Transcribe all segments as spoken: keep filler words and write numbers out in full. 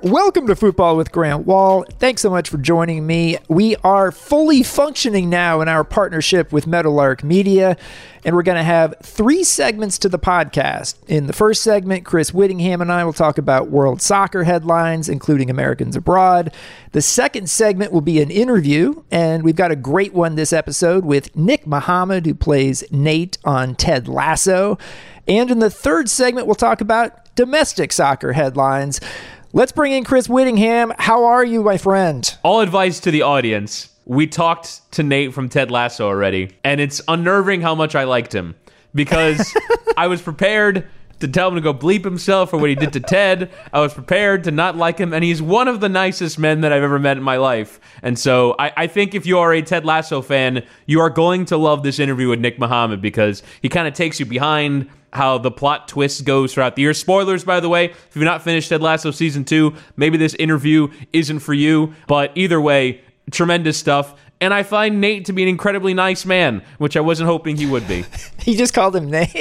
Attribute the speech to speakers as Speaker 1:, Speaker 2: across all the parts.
Speaker 1: Welcome to Football with Grant Wall. Thanks so much for joining me. We are fully functioning now in our partnership with Meadowlark Media, and we're going to have three segments to the podcast. In the first segment, Chris Whittingham and I will talk about world soccer headlines, including Americans abroad. The second segment will be an interview, and we've got a great one this episode with Nick Mohammed, who plays Nate on Ted Lasso. And in the third segment, we'll talk about domestic soccer headlines. Let's bring in Chris Whittingham. How are you, my friend?
Speaker 2: All advice to the audience. We talked to Nate from Ted Lasso already, and it's unnerving how much I liked him because I was prepared to tell him to go bleep himself for what he did to Ted. I was prepared to not like him, and he's one of the nicest men that I've ever met in my life. And so I, I think if you are a Ted Lasso fan, you are going to love this interview with Nick Mohammed because he kind of takes you behind how the plot twist goes throughout the year. Spoilers, by the way, if you've not finished Ted Lasso Season two, maybe this interview isn't for you. But either way, tremendous stuff. And I find Nate to be an incredibly nice man, which I wasn't hoping he would be.
Speaker 1: You just called him Nate?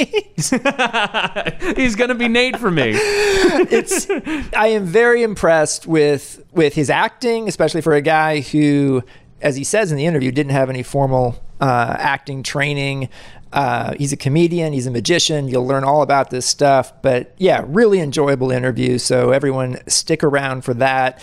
Speaker 2: He's going to be Nate for me.
Speaker 1: It's. I am very impressed with, with his acting, especially for a guy who, as he says in the interview, didn't have any formal uh, acting training. Uh, he's a comedian. He's a magician. You'll learn all about this stuff. But yeah, really enjoyable interview. So everyone stick around for that.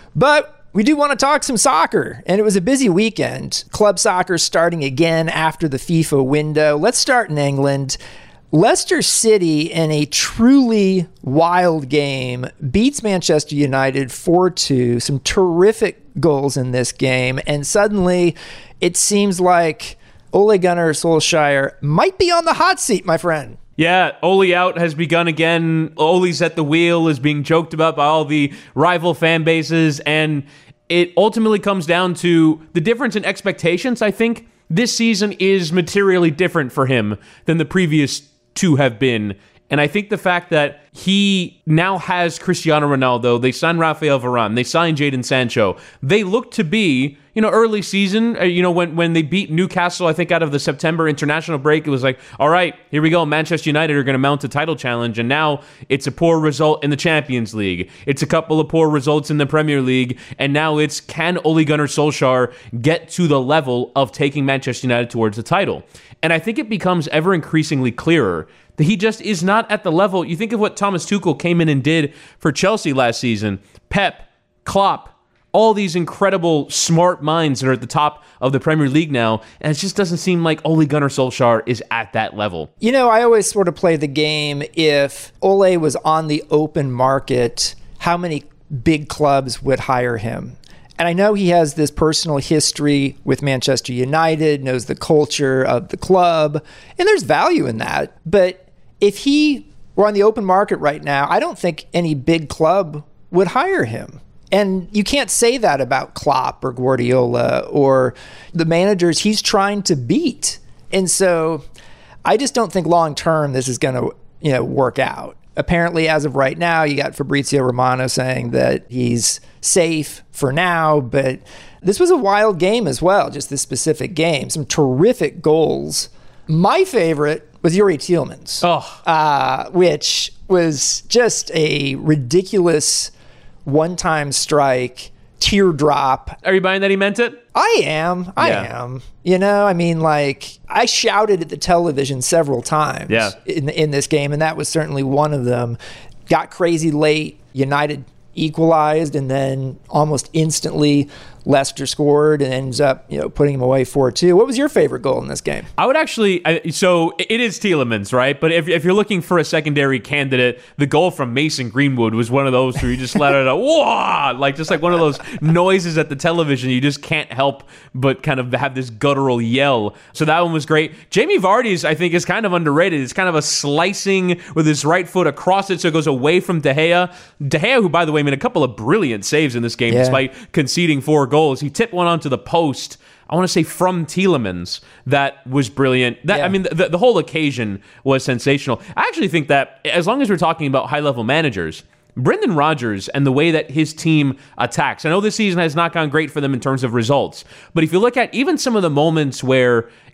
Speaker 1: But we do want to talk some soccer. And it was a busy weekend. Club soccer starting again after the FIFA window. Let's start in England. Leicester City, in a truly wild game, beats Manchester United four two. Some terrific goals in this game. And suddenly it seems like Ole Gunnar Solskjaer might be on the hot seat, my friend.
Speaker 2: Yeah, Ole out has begun again. Ole's at the wheel is being joked about by all the rival fan bases, and it ultimately comes down to the difference in expectations. I think this season is materially different for him than the previous two have been. And I think the fact that he now has Cristiano Ronaldo, they signed Rafael Varane, they signed Jadon Sancho. They look to be, you know, early season, you know, when, when they beat Newcastle, I think out of the September international break, it was like, all right, here we go. Manchester United are going to mount a title challenge. And now it's a poor result in the Champions League. It's a couple of poor results in the Premier League. And now it's, can Ole Gunnar Solskjaer get to the level of taking Manchester United towards the title? And I think it becomes ever increasingly clearer that he just is not at the level. You think of what Thomas Tuchel came in and did for Chelsea last season. Pep, Klopp, all these incredible smart minds that are at the top of the Premier League now, and it just doesn't seem like Ole Gunnar Solskjaer is at that level.
Speaker 1: You know, I always sort of play the game, if Ole was on the open market, how many big clubs would hire him? And I know he has this personal history with Manchester United, knows the culture of the club, and there's value in that. But if he were on the open market right now, I don't think any big club would hire him. And you can't say that about Klopp or Guardiola or the managers he's trying to beat. And so I just don't think long term this is going to, you know, work out. Apparently, as of right now, you got Fabrizio Romano saying that he's safe for now, but this was a wild game as well, just this specific game. Some terrific goals. My favorite was Youri Tielemans,
Speaker 2: oh.
Speaker 1: uh, which was just a ridiculous one-time strike, teardrop.
Speaker 2: Are you buying that he meant it?
Speaker 1: I am. I
Speaker 2: yeah.
Speaker 1: am. You know, I mean, like, I shouted at the television several times
Speaker 2: yeah.
Speaker 1: in, in this game, and that was certainly one of them. Got crazy late. United equalized, and then almost instantly Leicester scored and ends up, you know, putting him away four two. What was your favorite goal in this game?
Speaker 2: I would actually, I, so it is Tielemans, right? But if, if you're looking for a secondary candidate, the goal from Mason Greenwood was one of those where you just let it out, whoa, like just like one of those noises at the television. You just can't help but kind of have this guttural yell. So that one was great. Jamie Vardy's, I think, is kind of underrated. It's kind of a slicing with his right foot across it, so it goes away from De Gea. De Gea, who, by the way, made a couple of brilliant saves in this game, yeah. despite conceding four goals. He tipped one onto the post, I want to say from Tielemans. That was brilliant. That yeah. I mean, the, the whole occasion was sensational. I actually think that as long as we're talking about high-level managers, Brendan Rodgers and the way that his team attacks. I know this season has not gone great for them in terms of results, but if you look at even some of the moments where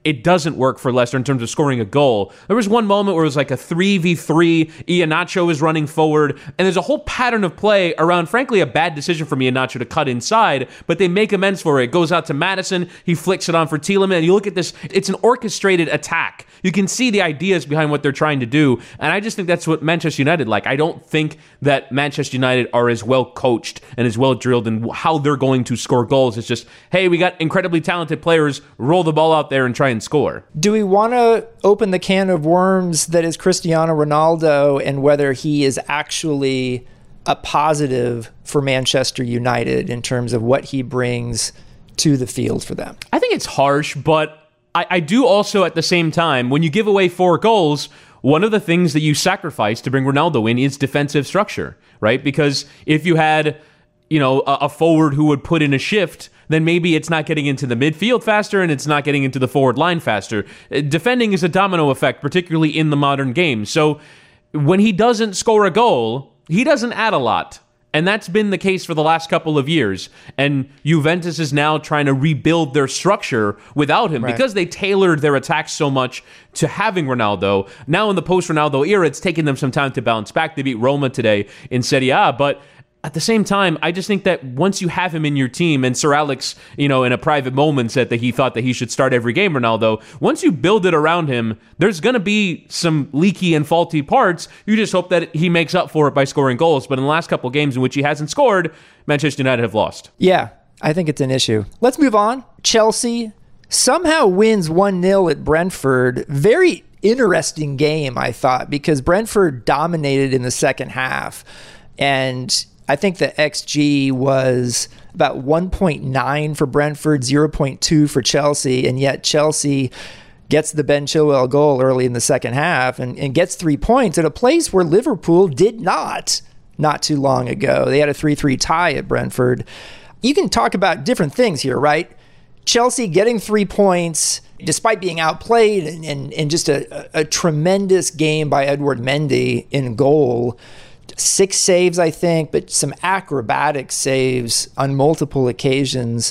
Speaker 2: it doesn't work for Leicester in terms of scoring a goal. There was one moment where it was like a three v three, Iheanacho is running forward, and there's a whole pattern of play around, frankly, a bad decision from Iheanacho to cut inside, but they make amends for it. It goes out to Maddison, he flicks it on for Tielemans, and you look at this, it's an orchestrated attack. You can see the ideas behind what they're trying to do, and I just think that's what Manchester United like. I don't think that Manchester United are as well coached and as well drilled in how they're going to score goals. It's just, hey, we got incredibly talented players, roll the ball out there and try and score.
Speaker 1: Do we want to open the can of worms that is Cristiano Ronaldo and whether he is actually a positive for Manchester United in terms of what he brings to the field for them?
Speaker 2: I think it's harsh, but I, I do also at the same time, when you give away four goals, one of the things that you sacrifice to bring Ronaldo in is defensive structure, right? Because if you had, you know, a, a forward who would put in a shift, then maybe it's not getting into the midfield faster and it's not getting into the forward line faster. Defending is a domino effect, particularly in the modern game. So when he doesn't score a goal, he doesn't add a lot. And that's been the case for the last couple of years. And Juventus is now trying to rebuild their structure without him, right, because they tailored their attacks so much to having Ronaldo. Now in the post-Ronaldo era, it's taken them some time to bounce back. They beat Roma today in Serie A, but at the same time, I just think that once you have him in your team, and Sir Alex, you know, in a private moment said that he thought that he should start every game, Ronaldo, once you build it around him, there's going to be some leaky and faulty parts. You just hope that he makes up for it by scoring goals. But in the last couple of games in which he hasn't scored, Manchester United have lost.
Speaker 1: Yeah, I think it's an issue. Let's move on. Chelsea somehow wins one nil at Brentford. Very interesting game, I thought, because Brentford dominated in the second half. And I think the X G was about one point nine for Brentford, zero point two for Chelsea, and yet Chelsea gets the Ben Chilwell goal early in the second half and, and gets three points at a place where Liverpool did not, not too long ago. They had a three three tie at Brentford. You can talk about different things here, right? Chelsea getting three points despite being outplayed, and, and, and just a, a tremendous game by Edward Mendy in goal. Six saves, I think, but some acrobatic saves on multiple occasions.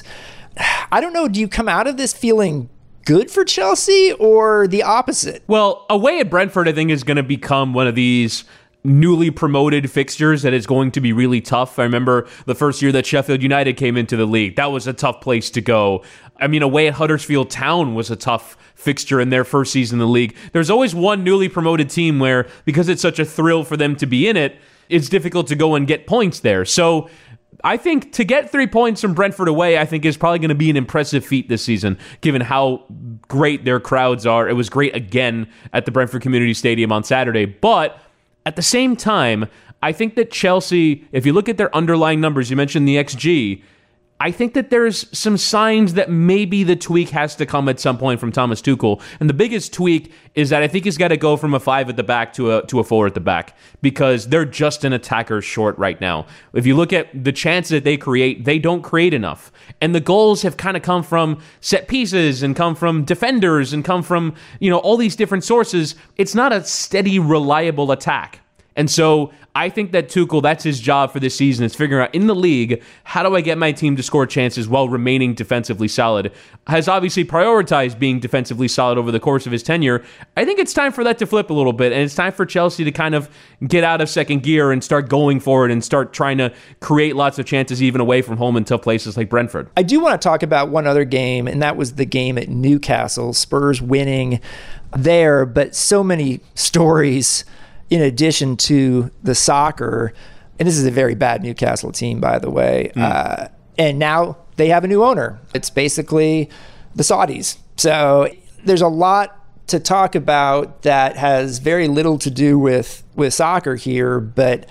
Speaker 1: I don't know, do you come out of this feeling good for Chelsea or the opposite?
Speaker 2: Well, away at Brentford, I think, is going to become one of these newly promoted fixtures that is going to be really tough. I remember the first year that Sheffield United came into the league. That was a tough place to go. I mean, away at Huddersfield Town was a tough fixture in their first season in the league. There's always one newly promoted team where, because it's such a thrill for them to be in it, it's difficult to go and get points there. So I think to get three points from Brentford away, I think is probably going to be an impressive feat this season, given how great their crowds are. It was great again at the Brentford Community Stadium on Saturday. But at the same time, I think that Chelsea, if you look at their underlying numbers, you mentioned the X G, I think that there's some signs that maybe the tweak has to come at some point from Thomas Tuchel. And the biggest tweak is that I think he's got to go from a five at the back to a to a four at the back, because they're just an attacker short right now. If you look at the chances that they create, they don't create enough. And the goals have kind of come from set pieces and come from defenders and come from, you know, all these different sources. It's not a steady, reliable attack. And so I think that Tuchel, that's his job for this season, is figuring out in the league, how do I get my team to score chances while remaining defensively solid? Has obviously prioritized being defensively solid over the course of his tenure. I think it's time for that to flip a little bit, and it's time for Chelsea to kind of get out of second gear and start going forward and start trying to create lots of chances even away from home in tough places like Brentford.
Speaker 1: I do want to talk about one other game, and that was the game at Newcastle. Spurs winning there, but so many stories in addition to the soccer. And this is a very bad Newcastle team, by the way. Mm. Uh, and now they have a new owner. It's basically the Saudis. So there's a lot to talk about that has very little to do with, with soccer here. But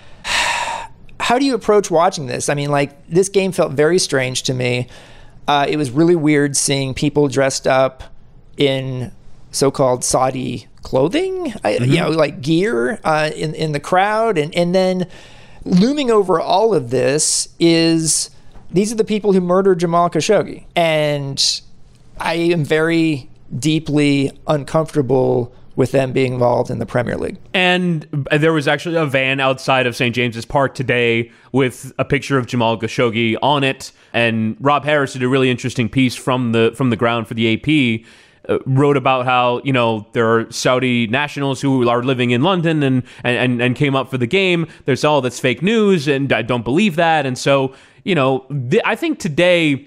Speaker 1: how do you approach watching this? I mean, like, this game felt very strange to me. Uh, it was really weird seeing people dressed up in so-called Saudi clothing, mm-hmm. you know, like gear uh, in, in the crowd. And, and then looming over all of this is, these are the people who murdered Jamal Khashoggi. And I am very deeply uncomfortable with them being involved in the Premier League.
Speaker 2: And there was actually a van outside of Saint James's Park today with a picture of Jamal Khashoggi on it. And Rob Harris did a really interesting piece from the from the ground for the A P. uh, wrote about how, you know, there are Saudi nationals who are living in London and, and, and came up for the game. There's all that's fake news, and I don't believe that. And so, you know, th- I think today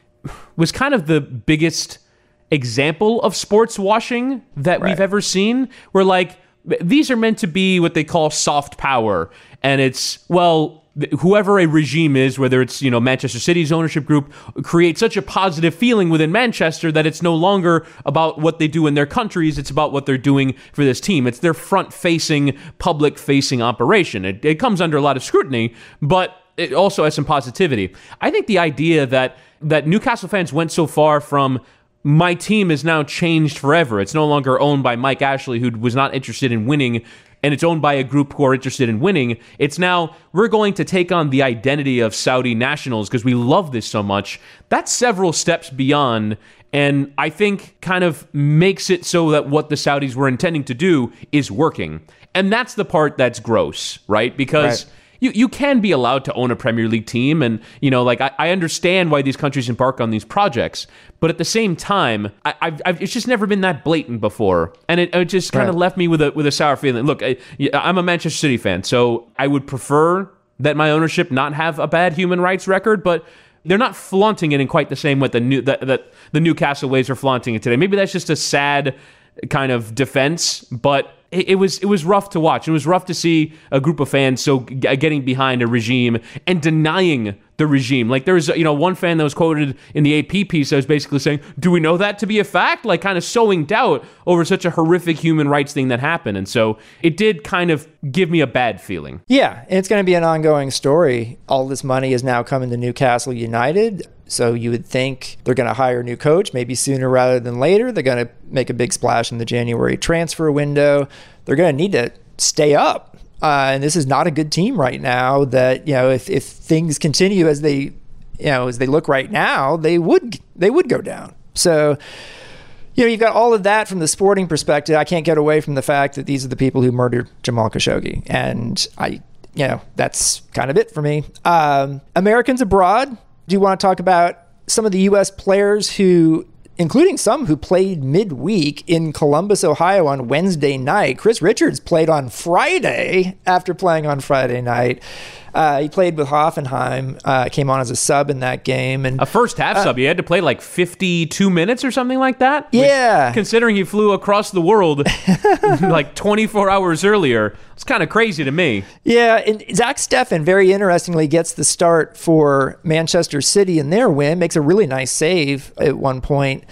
Speaker 2: was kind of the biggest example of sports washing that right. we've ever seen, where like these are meant to be what they call soft power. And it's, well, whoever a regime is, whether it's, you know, Manchester City's ownership group, creates such a positive feeling within Manchester that it's no longer about what they do in their countries. It's about what they're doing for this team. It's their front-facing, public-facing operation. It, it comes under a lot of scrutiny, but it also has some positivity. I think the idea that that Newcastle fans went so far from my team is now changed forever. It's no longer owned by Mike Ashley, who was not interested in winning, and it's owned by a group who are interested in winning. It's now, we're going to take on the identity of Saudi nationals because we love this so much. That's several steps beyond, and I think kind of makes it so that what the Saudis were intending to do is working. And that's the part that's gross, right? Because... Right. You you can be allowed to own a Premier League team, and, you know, like, I, I understand why these countries embark on these projects, but at the same time, I, I've, I've it's just never been that blatant before, and it, it just kind of right. left me with a with a sour feeling. Look, I, I'm a Manchester City fan, so I would prefer that my ownership not have a bad human rights record, but they're not flaunting it in quite the same way that, new, that, that the Newcastle Ways are flaunting it today. Maybe that's just a sad kind of defense, but it, it was it was rough to watch. It was rough to see a group of fans so g- getting behind a regime and denying the regime. Like, there was, you know, one fan that was quoted in the A P piece that was basically saying, do we know that to be a fact? Like, kind of sowing doubt over such a horrific human rights thing that happened. And so it did kind of give me a bad feeling.
Speaker 1: Yeah, and it's going to be an ongoing story. All this money is now coming to Newcastle United. So you would think they're going to hire a new coach, maybe sooner rather than later. They're going to make a big splash in the January transfer window. They're going to need to stay up. Uh, and this is not a good team right now that, you know, if, if things continue as they, you know, as they look right now, they would, they would go down. So, you know, you've got all of that from the sporting perspective. I can't get away from the fact that these are the people who murdered Jamal Khashoggi. And I, you know, that's kind of it for me. Um, Americans abroad. Do you want to talk about some of the U S players who, including some who played midweek in Columbus, Ohio on Wednesday night? Chris Richards played on Friday after playing on Friday night. Uh, he played with Hoffenheim, uh, came on as a sub in that game. And
Speaker 2: a first half uh, sub. He had to play like fifty-two minutes or something like that?
Speaker 1: Yeah.
Speaker 2: Which, considering he flew across the world like twenty-four hours earlier, it's kind of crazy to me.
Speaker 1: Yeah, and Zach Steffen, very interestingly, gets the start for Manchester City in their win, makes a really nice save at one point.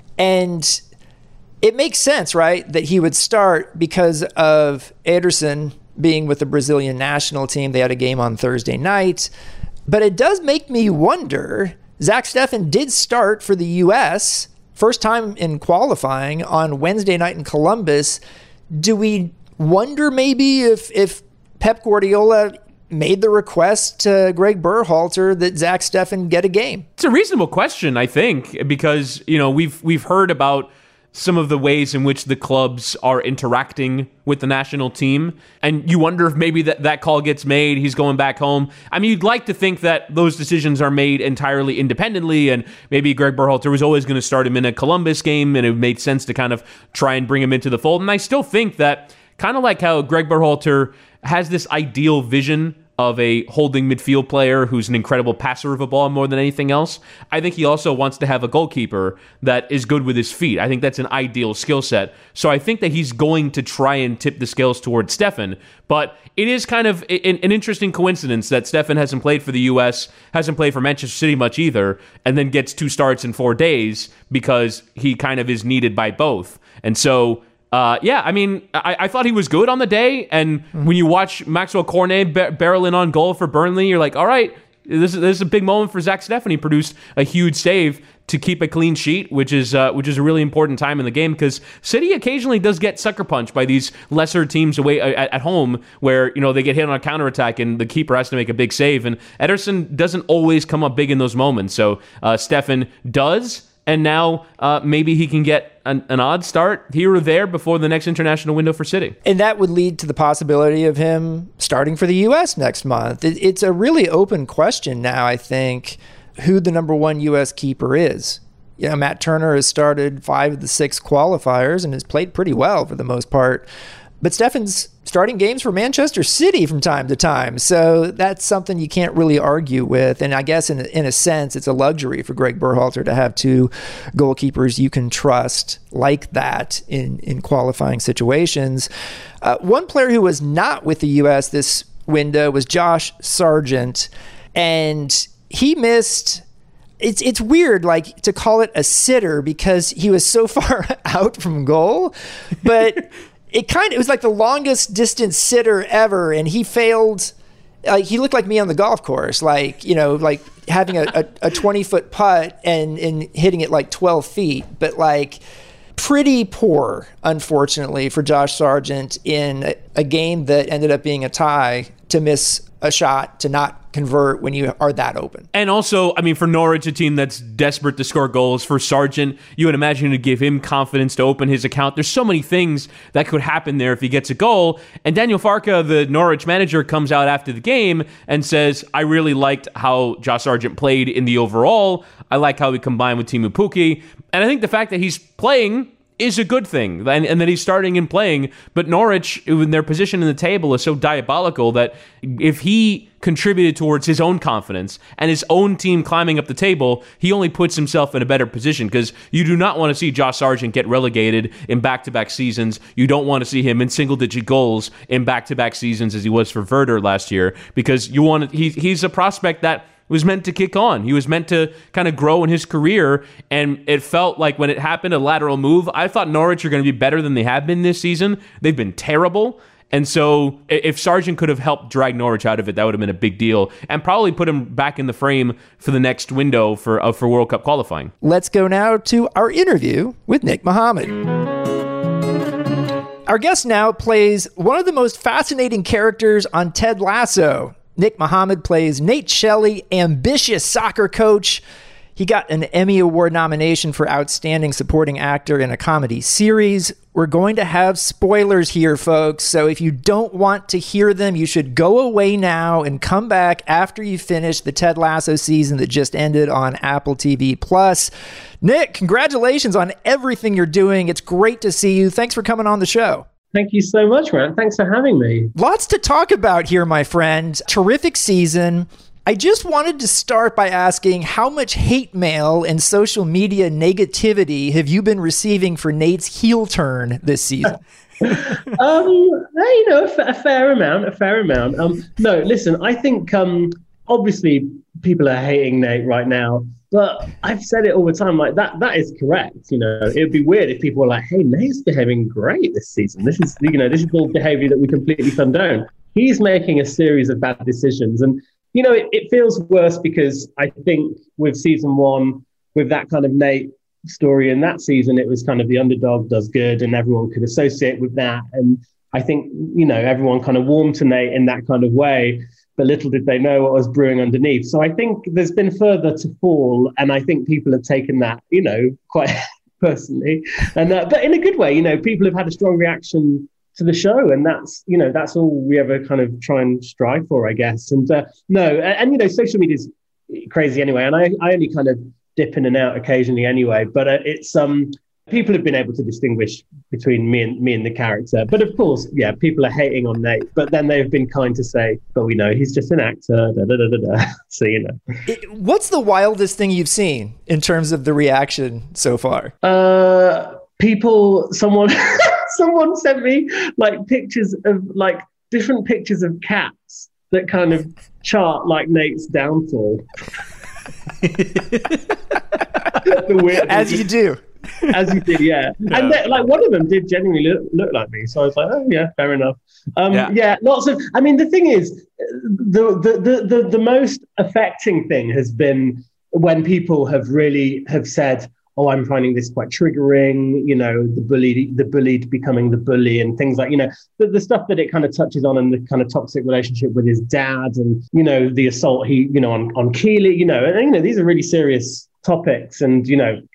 Speaker 1: And it makes sense, right, that he would start because of Ederson being with the Brazilian national team. They had a game on Thursday night. But it does make me wonder, Zach Steffen did start for the U S, first time in qualifying on Wednesday night in Columbus. Do we wonder maybe if, if Pep Guardiola made the request to Greg Berhalter that Zach Steffen get a game?
Speaker 2: It's a reasonable question, I think, because, you know, we've we've heard about some of the ways in which the clubs are interacting with the national team. And you wonder if maybe that, that call gets made, he's going back home. I mean, you'd like to think that those decisions are made entirely independently, and maybe Greg Berhalter was always going to start him in a Columbus game, and it made sense to kind of try and bring him into the fold. And I still think that, kind of like how Greg Berhalter has this ideal vision of a holding midfield player who's an incredible passer of a ball more than anything else, I think he also wants to have a goalkeeper that is good with his feet. I think that's an ideal skill set. So I think that he's going to try and tip the scales towards Steffen. But it is kind of an, an interesting coincidence that Steffen hasn't played for the U S, hasn't played for Manchester City much either, and then gets two starts in four days because he kind of is needed by both. And so Uh, yeah, I mean, I, I thought he was good on the day, and mm-hmm. when you watch Maxwell Cornet bar- barrel in on goal for Burnley, you're like, all right, this is, this is a big moment for Zach Steffen. He produced a huge save to keep a clean sheet, which is uh, which is a really important time in the game, because City occasionally does get sucker punched by these lesser teams away at, at home, where, you know, they get hit on a counterattack and the keeper has to make a big save, and Ederson doesn't always come up big in those moments. So uh, Steffen does. And now uh, maybe he can get an, an odd start here or there before the next international window for City.
Speaker 1: And that would lead to the possibility of him starting for the U S next month. It, it's a really open question now, I think, who the number one U S keeper is. You know, Matt Turner has started five of the six qualifiers and has played pretty well for the most part. But Stefan's starting games for Manchester City from time to time. So that's something you can't really argue with. And I guess in, in a sense, it's a luxury for Greg Berhalter to have two goalkeepers you can trust like that in, in qualifying situations. Uh, one player who was not with the U S this window was Josh Sargent. And he missed... It's it's weird, like, to call it a sitter because he was so far out from goal, but it kind of it was like the longest distance sitter ever, and he failed. Like, he looked like me on the golf course, like, you know, like having a, a, a twenty foot putt and and hitting it like twelve feet, but like pretty poor, unfortunately, for Josh Sargent in a, a game that ended up being a tie, to miss a shot, to not convert when you are that open.
Speaker 2: And also, I mean, for Norwich, a team that's desperate to score goals, for Sargent, you would imagine to give him confidence to open his account. There's so many things that could happen there if he gets a goal. And Daniel Farke, the Norwich manager, comes out after the game and says, I really liked how Josh Sargent played in the overall. I like how he combined with Teemu Pukki. And I think the fact that he's playing is a good thing, and, and that he's starting and playing. But Norwich, in their position in the table, is so diabolical that if he contributed towards his own confidence and his own team climbing up the table, he only puts himself in a better position, because you do not want to see Josh Sargent get relegated in back-to-back seasons. You don't want to see him in single-digit goals in back-to-back seasons as he was for Werder last year, because you want to, he, he's a prospect that was meant to kick on. He was meant to kind of grow in his career, and it felt like when it happened, a lateral move. I thought Norwich are going to be better than they have been this season. They've been terrible. And so if Sargent could have helped drag Norwich out of it, that would have been a big deal, and probably put him back in the frame for the next window for uh, for World Cup qualifying.
Speaker 1: Let's go now to our interview with Nick Mohammed. Our guest now plays one of the most fascinating characters on Ted Lasso. Nick Mohammed plays Nate Shelley, ambitious soccer coach. He got an Emmy Award nomination for Outstanding Supporting Actor in a Comedy Series. We're going to have spoilers here, folks, so if you don't want to hear them, you should go away now and come back after you finish the Ted Lasso season that just ended on Apple T V Plus. Nick, congratulations on everything you're doing. It's great to see you. Thanks for coming on the show.
Speaker 3: Thank you so much, man. Thanks for having me.
Speaker 1: Lots to talk about here, my friend. Terrific season. I just wanted to start by asking, how much hate mail and social media negativity have you been receiving for Nate's heel turn this season?
Speaker 3: um, you know, a, a fair amount, a fair amount. Um, no, listen, I think um, obviously people are hating Nate right now, but I've said it all the time, like that, that is correct. You know, it would be weird if people were like, hey, Nate's behaving great this season. This is, you know, this is all behavior that we completely condone. He's making a series of bad decisions. And, you know, it, it feels worse because I think with season one, with that kind of Nate story in that season, it was kind of the underdog does good and everyone could associate with that. And I think, you know, everyone kind of warmed to Nate in that kind of way. But little did they know what was brewing underneath. So I think there's been further to fall, and I think people have taken that, you know, quite personally, and uh, but in a good way. You know, people have had a strong reaction to the show, and that's, you know, that's all we ever kind of try and strive for, I guess. And uh, no, and, and you know, social media is crazy anyway, and I, I only kind of dip in and out occasionally anyway. But uh, it's um. People have been able to distinguish between me and me and the character. But of course, yeah, people are hating on Nate. But then they've been kind to say, but we know he's just an actor. Da, da, da, da, da. So, you know.
Speaker 1: It, what's the wildest thing you've seen in terms of the reaction so far?
Speaker 3: Uh, people, someone, someone sent me like pictures of like different pictures of cats that kind of chart like Nate's downfall. The weird,
Speaker 1: As you do.
Speaker 3: As you did, yeah. yeah. And they, like one of them did genuinely look, look like me. So I was like, oh, yeah, fair enough. Um, yeah. yeah, lots of, I mean, the thing is, the, the, the, the, the most affecting thing has been when people have really have said, oh, I'm finding this quite triggering, you know, the bully, the bullied becoming the bully and things like, you know, the, the stuff that it kind of touches on and the kind of toxic relationship with his dad and, you know, the assault he, you know, on, on Keeley, you know, and, you know, these are really serious topics. And, you know,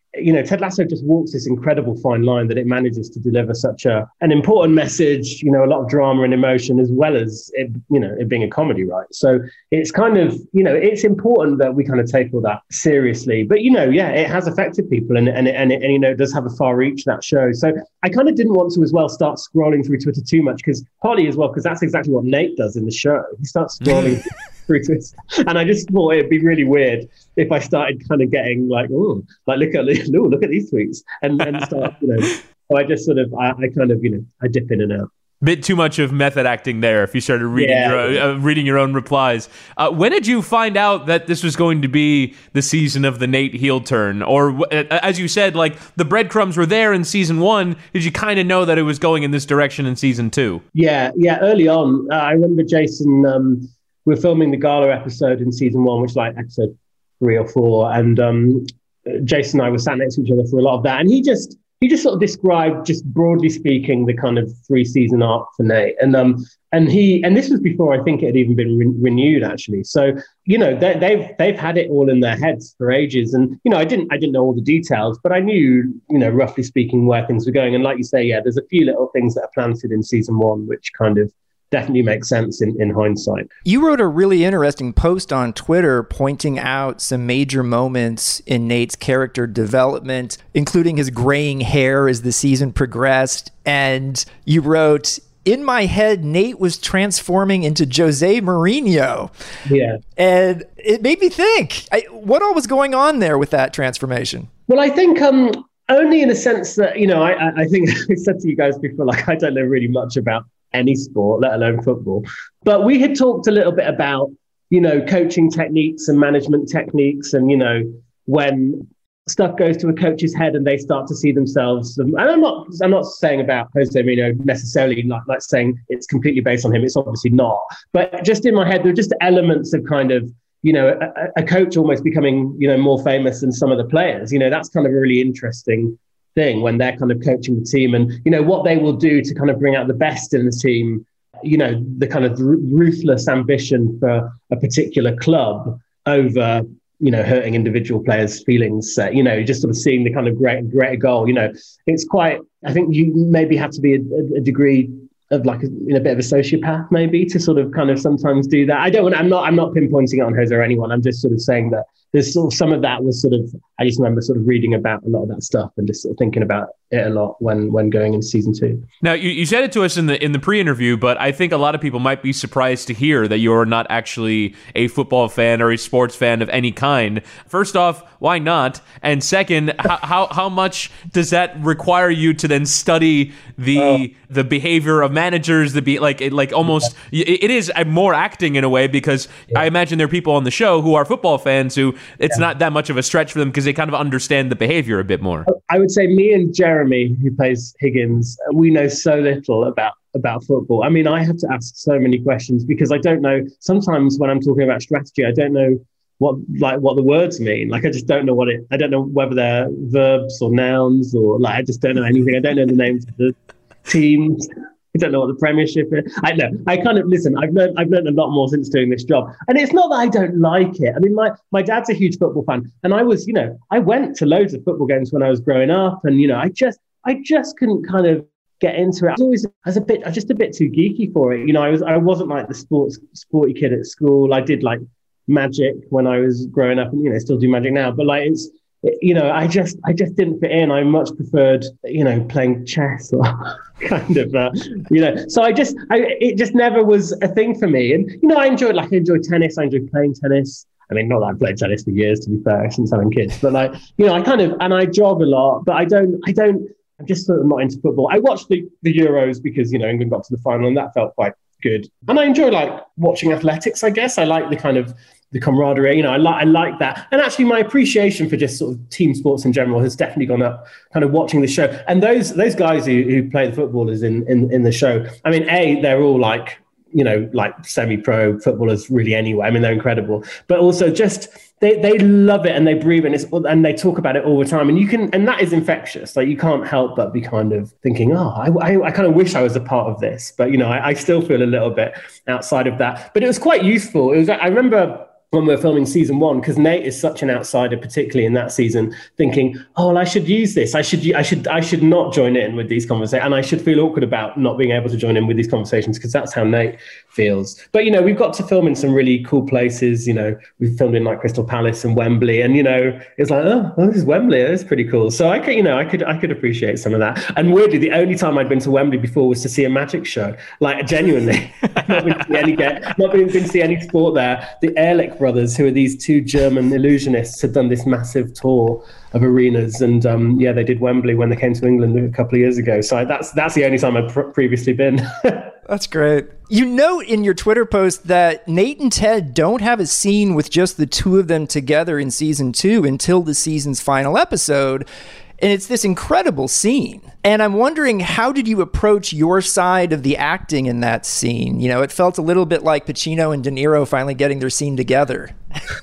Speaker 3: you know, Ted Lasso just walks this incredible fine line that it manages to deliver such a an important message, you know, a lot of drama and emotion, as well as it, you know, it being a comedy, right? So it's kind of, you know, it's important that we kind of take all that seriously. But, you know, yeah, it has affected people, and and and, it, and you know, it does have a far reach, that show. So I kind of didn't want to as well start scrolling through Twitter too much, because partly as well, because that's exactly what Nate does in the show. He starts scrolling through Twitter, and I just thought it'd be really weird if I started kind of getting like, oh, like look at ooh, look at these tweets, and and start, you know. So I just sort of, I, I kind of, you know, I dip in and out.
Speaker 2: Bit too much of method acting there if you started reading
Speaker 3: Yeah.
Speaker 2: your own, uh, reading your own replies. Uh, when did you find out that this was going to be the season of the Nate heel turn? Or uh, as you said, like the breadcrumbs were there in season one. Did you kind of know that it was going in this direction in season two?
Speaker 3: Yeah, yeah. Early on, uh, I remember Jason. Um, we were filming the gala episode in season one, which is like episode three or four, and um, Jason and I were sat next to each other for a lot of that, and he just. He just sort of described, just broadly speaking, the kind of three season arc for Nate, and um, and he, and this was before I think it had even been re- renewed actually. So you know, they, they've they've had it all in their heads for ages, and you know, I didn't I didn't know all the details, but I knew, you know, roughly speaking where things were going. And like you say, yeah, there's a few little things that are planted in season one, which kind of definitely makes sense in, in hindsight.
Speaker 1: You wrote a really interesting post on Twitter pointing out some major moments in Nate's character development, including his graying hair as the season progressed. And you wrote, in my head, Nate was transforming into Jose Mourinho.
Speaker 3: Yeah.
Speaker 1: And it made me think, I, what all was going on there with that transformation?
Speaker 3: Well, I think um, only in a sense that, you know, I, I think I said to you guys before, like, I don't know really much about any sport, let alone football. But we had talked a little bit about, you know, coaching techniques and management techniques, and, you know, when stuff goes to a coach's head and they start to see themselves. And I'm not, I'm not saying about Jose Mourinho necessarily, like, like saying it's completely based on him. It's obviously not. But just in my head, there are just elements of kind of, you know, a, a coach almost becoming, you know, more famous than some of the players. You know, that's kind of a really interesting thing when they're kind of coaching the team, and you know what they will do to kind of bring out the best in the team, you know, the kind of r- ruthless ambition for a particular club over, you know, hurting individual players' feelings, uh, you know, just sort of seeing the kind of great greater goal. You know, it's quite, I think you maybe have to be a, a degree of like a, you know, a bit of a sociopath maybe to sort of kind of sometimes do that. I don't want, I'm not, I'm not pinpointing it on Jose or anyone. I'm just sort of saying that there's sort of some of that was sort of, I just remember sort of reading about a lot of that stuff and just sort of thinking about it a lot when when going into season two.
Speaker 2: Now, you, you said it to us in the in the pre-interview, but I think a lot of people might be surprised to hear that you're not actually a football fan or a sports fan of any kind. First off, why not? And second, how, how how much does that require you to then study the oh. the behavior of managers? The be like it, like almost yeah. it, it is more acting in a way, because yeah. I imagine there are people on the show who are football fans who it's yeah. not that much of a stretch for them because they kind of understand the behavior a bit more.
Speaker 3: I would say me and Jeremy, who plays Higgins, we know so little about about football. I mean, I have to ask so many questions because I don't know. Sometimes when I'm talking about strategy, I don't know what like what the words mean. Like I just don't know what it. I don't know whether they're verbs or nouns, or like I just don't know anything. I don't know the names of the teams. I don't know what the Premiership is. I know. I kind of listen. I've learned. I've learned a lot more since doing this job, and it's not that I don't like it. I mean, my my dad's a huge football fan, and I was, you know, I went to loads of football games when I was growing up, and you know, I just, I just couldn't kind of get into it. I was always, I was a bit, I was just a bit too geeky for it. You know, I was, I wasn't like the sports sporty kid at school. I did like magic when I was growing up, and you know, still do magic now. But like, it's, you know, I just, I just didn't fit in. I much preferred, you know, playing chess or kind of, uh, you know. So I just, I, it just never was a thing for me. And you know, I enjoyed, like, I enjoyed tennis. I enjoyed playing tennis. I mean, not that I've played tennis for years, to be fair, since having kids. But like, you know, I kind of, and I jog a lot. But I don't, I don't. I'm just sort of not into football. I watched the the Euros because, you know, England got to the final, and that felt quite good. And I enjoy like watching athletics. I guess I like the kind of the camaraderie, you know, I like I like that. And actually my appreciation for just sort of team sports in general has definitely gone up kind of watching the show. And those those guys who, who play the footballers in, in, in the show, I mean, A, they're all like, you know, like semi-pro footballers really anyway. I mean, they're incredible. But also just they they love it and they breathe and it's and they talk about it all the time. And you can and that is infectious. Like you can't help but be kind of thinking, oh, I, I, I kind of wish I was a part of this. But, you know, I, I still feel a little bit outside of that. But it was quite useful. It was I remember when we're filming season one, because Nate is such an outsider, particularly in that season, thinking, oh, well, I should use this. I should, I should, I should not join in with these conversations. And I should feel awkward about not being able to join in with these conversations, because that's how Nate feels. But, you know, we've got to film in some really cool places. You know, we've filmed in like Crystal Palace and Wembley. And, you know, it's like, oh, well, this is Wembley. That's pretty cool. So I could, you know, I could, I could appreciate some of that. And weirdly, the only time I'd been to Wembley before was to see a magic show. Like, genuinely, I've not been to see any, not been, been to see any sport there. The Ehrlich brothers, who are these two German illusionists, had done this massive tour of arenas, and um, yeah, they did Wembley when they came to England a couple of years ago. So that's that's the only time I've pr- previously been.
Speaker 1: That's great. You note in your Twitter post that Nate and Ted don't have a scene with just the two of them together in season two until the season's final episode. And it's this incredible scene. And I'm wondering, how did you approach your side of the acting in that scene? You know, it felt a little bit like Pacino and De Niro finally getting their scene together.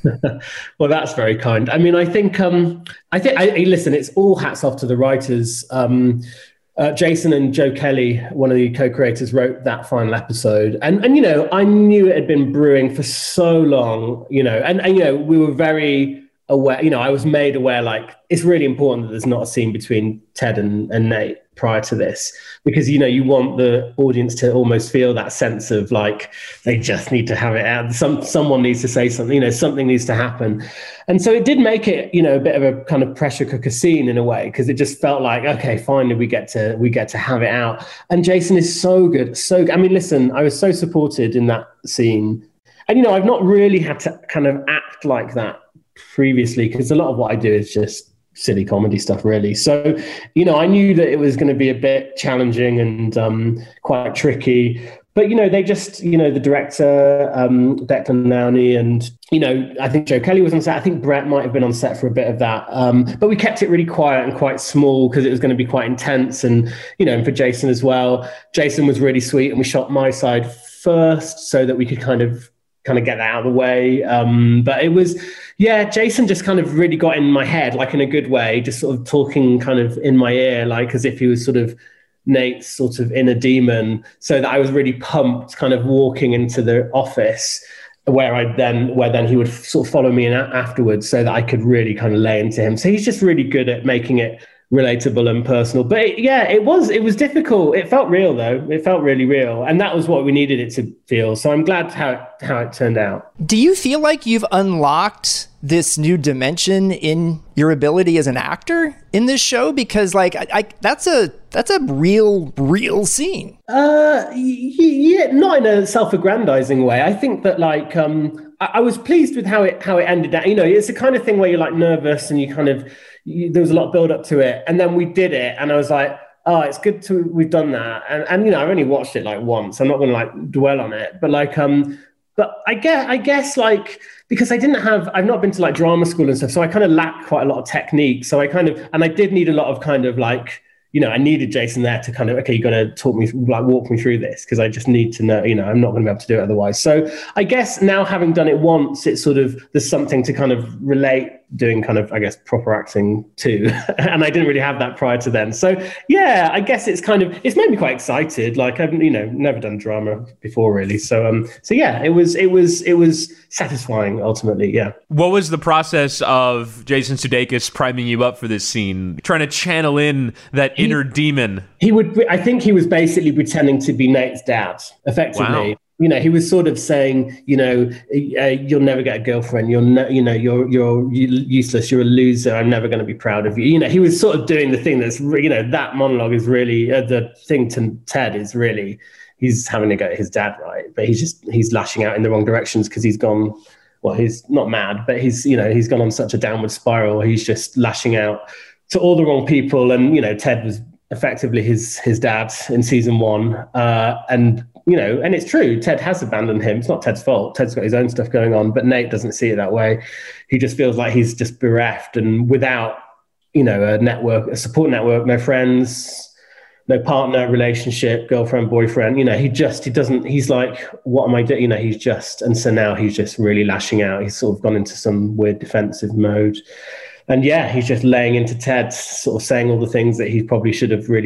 Speaker 3: Well, that's very kind. I mean, I think, um, I think, I, listen, it's all hats off to the writers. Um, uh, Jason and Joe Kelly, one of the co-creators, wrote that final episode. And, and, you know, I knew it had been brewing for so long, you know, and, and you know, we were very aware, you know, I was made aware, like, it's really important that there's not a scene between Ted and, and Nate prior to this, because, you know, you want the audience to almost feel that sense of like, they just need to have it out. Some, someone needs to say something, you know, something needs to happen. And so it did make it, you know, a bit of a kind of pressure cooker scene in a way, because it just felt like, okay, finally we get to, we get to have it out. And Jason is so good. So, I mean, listen, I was so supported in that scene. And, you know, I've not really had to kind of act like that previously, because a lot of what I do is just silly comedy stuff, really. So, you know, I knew that it was going to be a bit challenging and um, quite tricky. But, you know, they just, you know, the director, um, Declan Lowney, and, you know, I think Joe Kelly was on set. I think Brett might have been on set for a bit of that. Um, but we kept it really quiet and quite small, because it was going to be quite intense. And, you know, and for Jason as well, Jason was really sweet. And we shot my side first so that we could kind of kind of get that out of the way. Um, but it was, yeah, Jason just kind of really got in my head, like in a good way, just sort of talking kind of in my ear, like as if he was sort of Nate's sort of inner demon, so that I was really pumped kind of walking into the office where I then, where then he would sort of follow me in afterwards, so that I could really kind of lay into him. So he's just really good at making it relatable and personal. But it, yeah, it was it was difficult. It felt real though. It felt really real, and that was what we needed it to feel. So I'm glad how it, how it turned out.
Speaker 1: Do you feel like you've unlocked this new dimension in your ability as an actor in this show? Because like I, I that's a that's a real real scene.
Speaker 3: Uh, yeah, not in a self-aggrandizing way. I think that like um, I, I was pleased with how it how it ended. You know, it's the kind of thing where you're like nervous and you kind of. You, there was a lot of build up to it, and then we did it, and I was like, oh, it's good to we've done that. And and you know, I've only watched it like once. I'm not going to like dwell on it, but like um, but I guess I guess like because I didn't have I've not been to like drama school and stuff, so I kind of lack quite a lot of technique. So I kind of and I did need a lot of kind of like. You know, I needed Jason there to kind of, okay, you got to talk me, like walk me through this, because I just need to know, you know, I'm not going to be able to do it otherwise. So I guess now having done it once, it's sort of, there's something to kind of relate doing kind of, I guess, proper acting too. And I didn't really have that prior to then. So yeah, I guess it's kind of, it's made me quite excited. Like I've, you know, never done drama before really. So, um, so yeah, it was, it was, it was satisfying ultimately. Yeah.
Speaker 2: What was the process of Jason Sudeikis priming you up for this scene, trying to channel in that he, inner demon?
Speaker 3: He would, I think he was basically pretending to be Nate's dad, effectively. Wow. You know, he was sort of saying, you know, uh, you'll never get a girlfriend. You're, ne- you know, you're you're useless. You're a loser. I'm never going to be proud of you. You know, he was sort of doing the thing that's, you know, that monologue is really uh, the thing to Ted is really he's having to go at his dad, right? But he's just he's lashing out in the wrong directions because he's gone. Well, he's not mad, but he's you know he's gone on such a downward spiral. He's just lashing out to all the wrong people, and you know, Ted was effectively his his dad in season one, uh, and. You know, and it's true, Ted has abandoned him. It's not Ted's fault. Ted's got his own stuff going on, but Nate doesn't see it that way. He just feels like he's just bereft and without, you know, a network, a support network, no friends, no partner, relationship, girlfriend, boyfriend. You know, he just, he doesn't, he's like, what am I doing? You know, he's just, and so now he's just really lashing out. He's sort of gone into some weird defensive mode. And yeah, he's just laying into Ted, sort of saying all the things that he probably should have really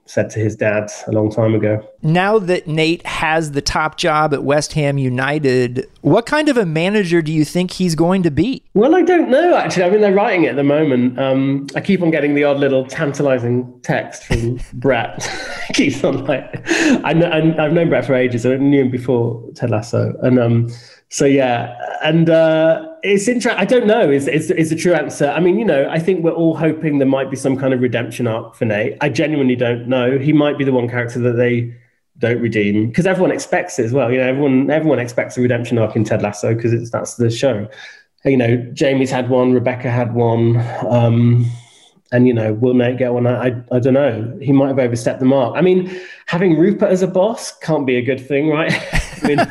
Speaker 3: said to his dad a long time ago.
Speaker 1: Now that Nate has the top job at West Ham United, what kind of a manager do you think he's going to be?
Speaker 3: Well, I don't know, actually. I mean, they're writing it at the moment. Um, I keep on getting the odd little tantalizing text from Brett. Keeps on like, I know, I've known Brett for ages. I knew him before Ted Lasso. And um, so, yeah. And uh, it's interesting. I don't know is, is, is the true answer. I mean, you know, I think we're all hoping there might be some kind of redemption arc for Nate. I genuinely don't know. He might be the one character that they don't redeem because everyone expects it as well. You know, everyone everyone expects a redemption arc in Ted Lasso because it's that's the show. You know, Jamie's had one, Rebecca had one, um, and you know, will Nate get one? I, I I don't know. He might have overstepped the mark. I mean, having Rupert as a boss can't be a good thing, right? I mean,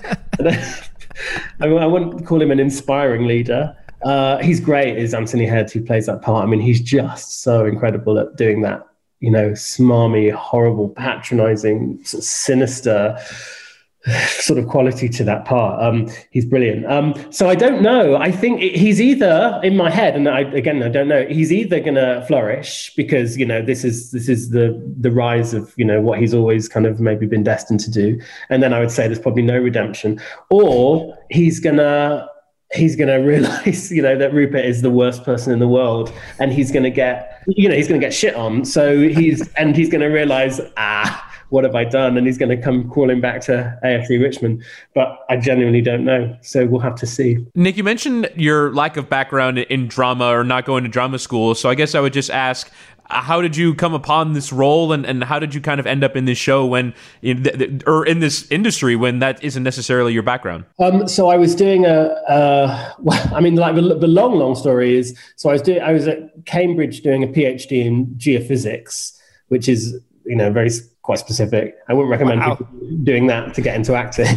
Speaker 3: I, mean I wouldn't call him an inspiring leader. Uh, he's great, is Anthony Head, who plays that part. I mean, he's just so incredible at doing that. You know, smarmy, horrible, patronizing, sort of sinister sort of quality to that part. Um, he's brilliant. Um, so I don't know. I think he's either, in my head, and I, again, I don't know, he's either going to flourish because, you know, this is this is the the rise of, you know, what he's always kind of maybe been destined to do. And then I would say there's probably no redemption. Or he's going to he's going to realize, you know, that Rupert is the worst person in the world and he's going to get, you know, he's going to get shit on. So he's, and he's going to realize, ah, what have I done? And he's going to come crawling back to A F C Richmond. But I genuinely don't know. So we'll have to see.
Speaker 2: Nick, you mentioned your lack of background in drama or not going to drama school. So I guess I would just ask, how did you come upon this role and, and how did you kind of end up in this show when, in the, or in this industry when that isn't necessarily your background?
Speaker 3: Um, so I was doing a, uh, well, I mean, like the, the long, long story is, so I was doing, I was at Cambridge doing a PhD in geophysics, which is, you know, very quite specific. I wouldn't recommend
Speaker 1: wow.
Speaker 3: people doing that to get into acting.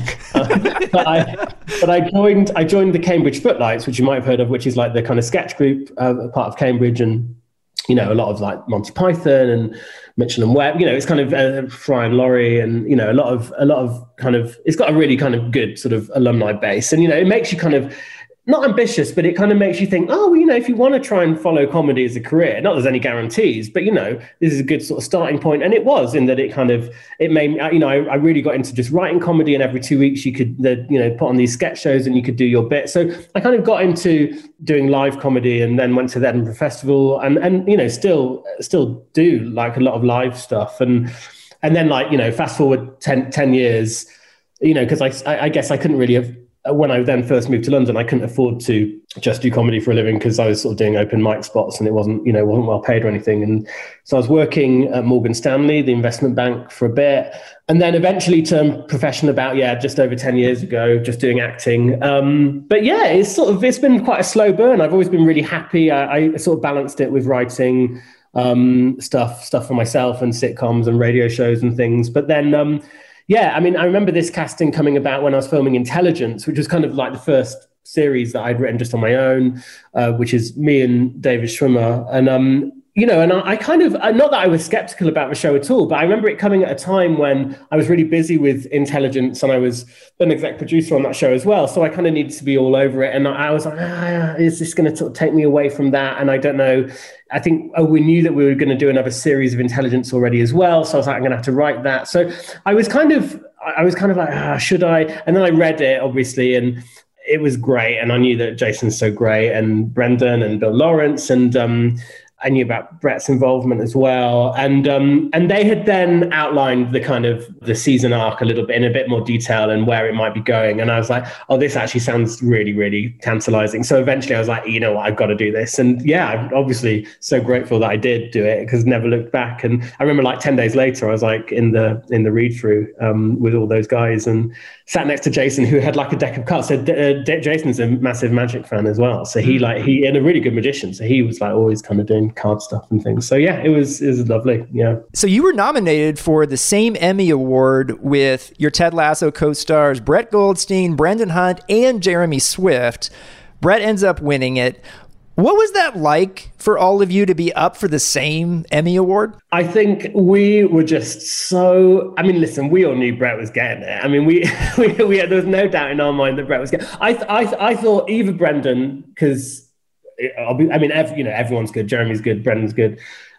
Speaker 3: but I, but I joined, I joined the Cambridge Footlights, which you might have heard of, which is like the kind of sketch group, uh, part of Cambridge, and you know, a lot of like Monty Python and Mitchell and Webb, you know, it's kind of uh, Fry and Laurie and, you know, a lot of, a lot of kind of, it's got a really kind of good sort of alumni base. And, you know, it makes you kind of, not ambitious, but it kind of makes you think, oh, well, you know, if you want to try and follow comedy as a career, not that there's any guarantees, but, you know, this is a good sort of starting point. And it was in that it kind of, it made me, you know, I, I really got into just writing comedy, and every two weeks you could, the, you know, put on these sketch shows and you could do your bit. So I kind of got into doing live comedy and then went to the Edinburgh Festival and, and, you know, still, still do like a lot of live stuff. And, and then like, you know, fast forward ten, ten years, you know, because I, I guess I couldn't really have, when I then first moved to London, I couldn't afford to just do comedy for a living because I was sort of doing open mic spots and it wasn't, you know, wasn't well paid or anything. And so I was working at Morgan Stanley, the investment bank, for a bit, and then eventually turned professional about, yeah, just over ten years ago, just doing acting. Um, but yeah, it's sort of, it's been quite a slow burn. I've always been really happy. I, I sort of balanced it with writing um, stuff, stuff for myself and sitcoms and radio shows and things. But then, um, yeah, I mean, I remember this casting coming about when I was filming Intelligence, which was kind of like the first series that I'd written just on my own, uh, which is me and David Schwimmer. And, um, you know, and I, I kind of, not that I was skeptical about the show at all, but I remember it coming at a time when I was really busy with Intelligence and I was an exec producer on that show as well. So I kind of needed to be all over it. And I was like, ah, is this going to sort of take me away from that? And I don't know. I think oh, we knew that we were going to do another series of Intelligence already as well. So I was like, I'm going to have to write that. So I was kind of, I was kind of like, ah, should I? And then I read it, obviously, and it was great. And I knew that Jason's so great, and Brendan and Bill Lawrence, and um, I knew about Brett's involvement as well. And um, and they had then outlined the kind of the season arc a little bit in a bit more detail and where it might be going. And I was like, oh, this actually sounds really, really tantalizing. So eventually I was like, you know what, I've got to do this. And yeah, I'm obviously so grateful that I did do it because never looked back. And I remember like ten days later, I was like in the in the read through um, with all those guys and sat next to Jason, who had like a deck of cards. So uh, Jason's a massive Magic fan as well. So he like, he and a really good magician. So he was like always kind of doing card stuff and things. So yeah, it was it was lovely. Yeah.
Speaker 1: So you were nominated for the same Emmy Award with your Ted Lasso co-stars Brett Goldstein, Brendan Hunt, and Jeremy Swift. Brett ends up winning it. What was that like for all of you to be up for the same Emmy Award?
Speaker 3: I think we were just so, I mean, listen, we all knew Brett was getting it. I mean, we, we, we had, there was no doubt in our mind that Brett was getting it. I, I, I thought either Brendan, because I'll be, I mean, every, you know, everyone's good. Jeremy's good. Brendan's good.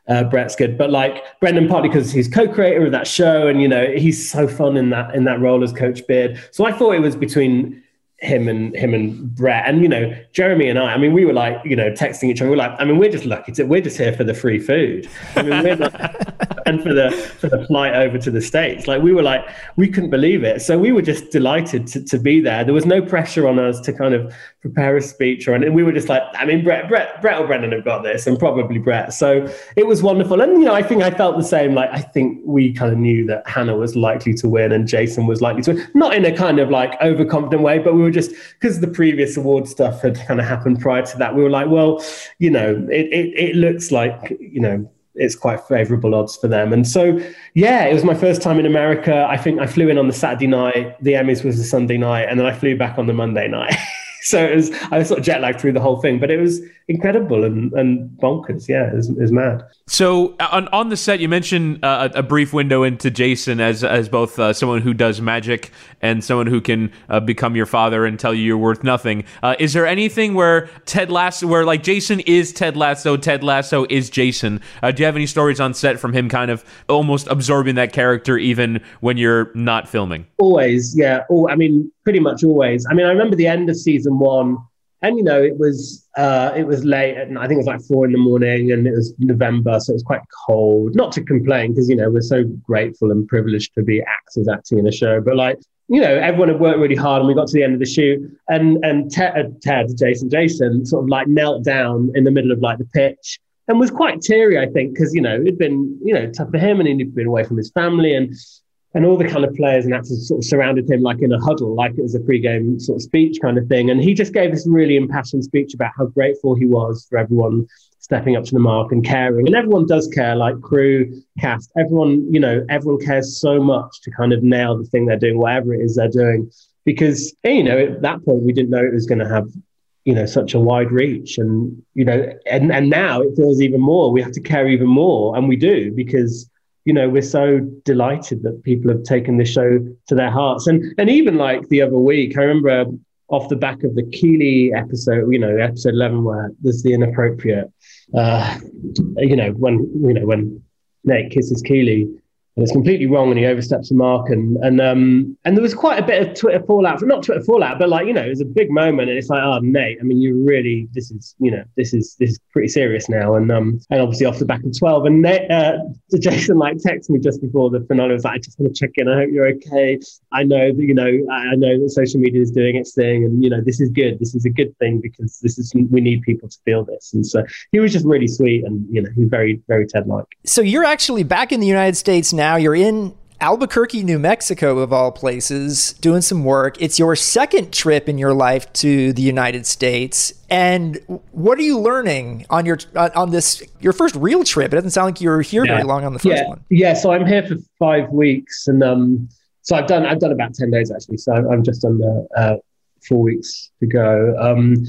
Speaker 3: Uh, Brett's good, but like Brendan, partly because he's co-creator of that show, and you know he's so fun in that in that role as Coach Beard. So I thought it was between him and him and Brett, and you know Jeremy and I. I mean, we were like you know texting each other. We're like, I mean, we're just lucky to we're just here for the free food. I mean, we're not, and for the for the flight over to the States. Like we were like we couldn't believe it. So we were just delighted to to be there. There was no pressure on us to kind of prepare a speech or anything. We were just like, I mean, Brett, Brett, Brett or Brendan have got this, and probably Brett. So it was wonderful. And, you know, I think I felt the same. Like, I think we kind of knew that Hannah was likely to win and Jason was likely to win. Not in a kind of like overconfident way, but we were just, because the previous award stuff had kind of happened prior to that, we were like, well, you know, it, it, it looks like, you know, it's quite favorable odds for them. And so, yeah, it was my first time in America. I think I flew in on the Saturday night. The Emmys was the Sunday night. And then I flew back on the Monday night. So it was, I was sort of jet lagged through the whole thing, but it was incredible and, and bonkers. Yeah, it was, it was mad.
Speaker 2: So on, on the set, you mentioned uh, a brief window into Jason as as both uh, someone who does magic and someone who can uh, become your father and tell you you're worth nothing. Uh, is there anything where Ted Lasso, where like Jason is Ted Lasso, Ted Lasso is Jason? Uh, do you have any stories on set from him kind of almost absorbing that character even when you're not filming?
Speaker 3: Always, yeah. Oh, I mean, pretty much always. I mean, I remember the end of season one. And, you know, it was uh, it was late, and I think it was like four in the morning, and it was November, so it was quite cold. Not to complain, because, you know, we're so grateful and privileged to be actors acting in a show. But, like, you know, everyone had worked really hard, and we got to the end of the shoot, and and Ted, Ted Jason, Jason sort of, like, knelt down in the middle of, like, the pitch and was quite teary, I think, because, you know, it'd been, you know, tough for him, and he'd been away from his family, and And all the kind of players and actors sort of surrounded him like in a huddle, like it was a pre-game sort of speech kind of thing. And he just gave this really impassioned speech about how grateful he was for everyone stepping up to the mark and caring. And everyone does care, like crew, cast, everyone, you know, everyone cares so much to kind of nail the thing they're doing, whatever it is they're doing. Because, you know, at that point, we didn't know it was going to have, you know, such a wide reach. And, you know, and, and now it feels even more. We have to care even more. And we do, because you know, we're so delighted that people have taken this show to their hearts. And and even like the other week, I remember off the back of the Keeley episode, you know, episode eleven, where there's the inappropriate, uh, you know, when, you know, when Nate kisses Keeley, and it's completely wrong and he oversteps the mark. And and um and there was quite a bit of Twitter fallout, not Twitter fallout, but like, you know, it was a big moment. And it's like, oh, Nate, I mean, you really, this is, you know, this is this is pretty serious now. And um and obviously off the back of twelve. And Nate, uh, Jason like texted me just before the finale, was like, I just want to check in. I hope you're okay. I know that, you know, I, I know that social media is doing its thing, and you know, this is good. This is a good thing, because this is, we need people to feel this. And so he was just really sweet, and you know, he's very, very Ted-like.
Speaker 1: So you're actually back in the United States now. You're in Albuquerque, New Mexico, of all places, doing some work. It's your second trip in your life to the United States. And what are you learning on your on this your first real trip? It doesn't sound like you were here yeah. very long on the first
Speaker 3: yeah.
Speaker 1: one.
Speaker 3: Yeah, so I'm here for five weeks, and um, so I've done I've done about ten days actually. So I'm just under uh, four weeks to go. Um,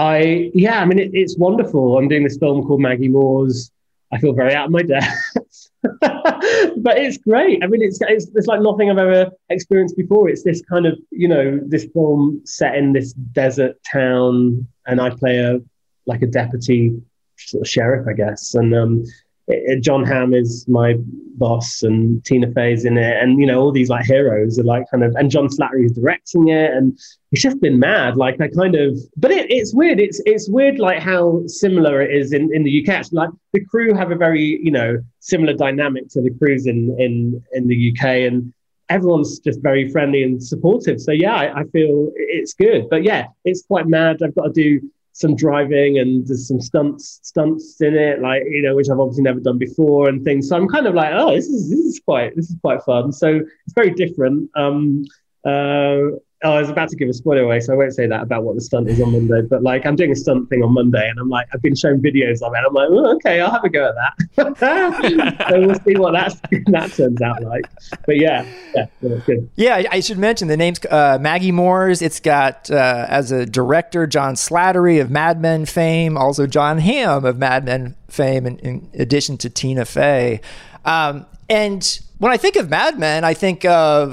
Speaker 3: I yeah, I mean it, it's wonderful. I'm doing this film called Maggie Moore's. I feel very out of my depth. But it's great. I mean, it's, it's it's like nothing I've ever experienced before. It's this kind of, you know, this film set in this desert town, and I play a like a deputy sort of sheriff, I guess. And um, it, it, John Hamm is my boss, and Tina Fey's in it, and you know, all these like heroes are like kind of, and John Slattery is directing it, and it's just been mad. Like I kind of, but it, it's weird. It's it's weird, like how similar it is in, in the U K. Actually, like the crew have a very, you know, similar dynamic to the crews in in in the U K, and everyone's just very friendly and supportive. So yeah, I, I feel it's good. But yeah, it's quite mad. I've got to do some driving, and there's some stunts stunts in it, like, you know, which I've obviously never done before and things. So I'm kind of like, oh, this is this is quite this is quite fun. So it's very different. Um, uh, Oh, I was about to give a spoiler away, so I won't say that about what the stunt is on Monday. But like, I'm doing a stunt thing on Monday, and I'm like, I've been shown videos of it. I'm like, oh, okay, I'll have a go at that. So we'll see what that that turns out like. But yeah, yeah, that's good.
Speaker 1: Yeah, I should mention the name's uh, Maggie Moore's. It's got uh, as a director John Slattery of Mad Men fame, also John Hamm of Mad Men fame, in, in addition to Tina Fey. Um, and when I think of Mad Men, I think of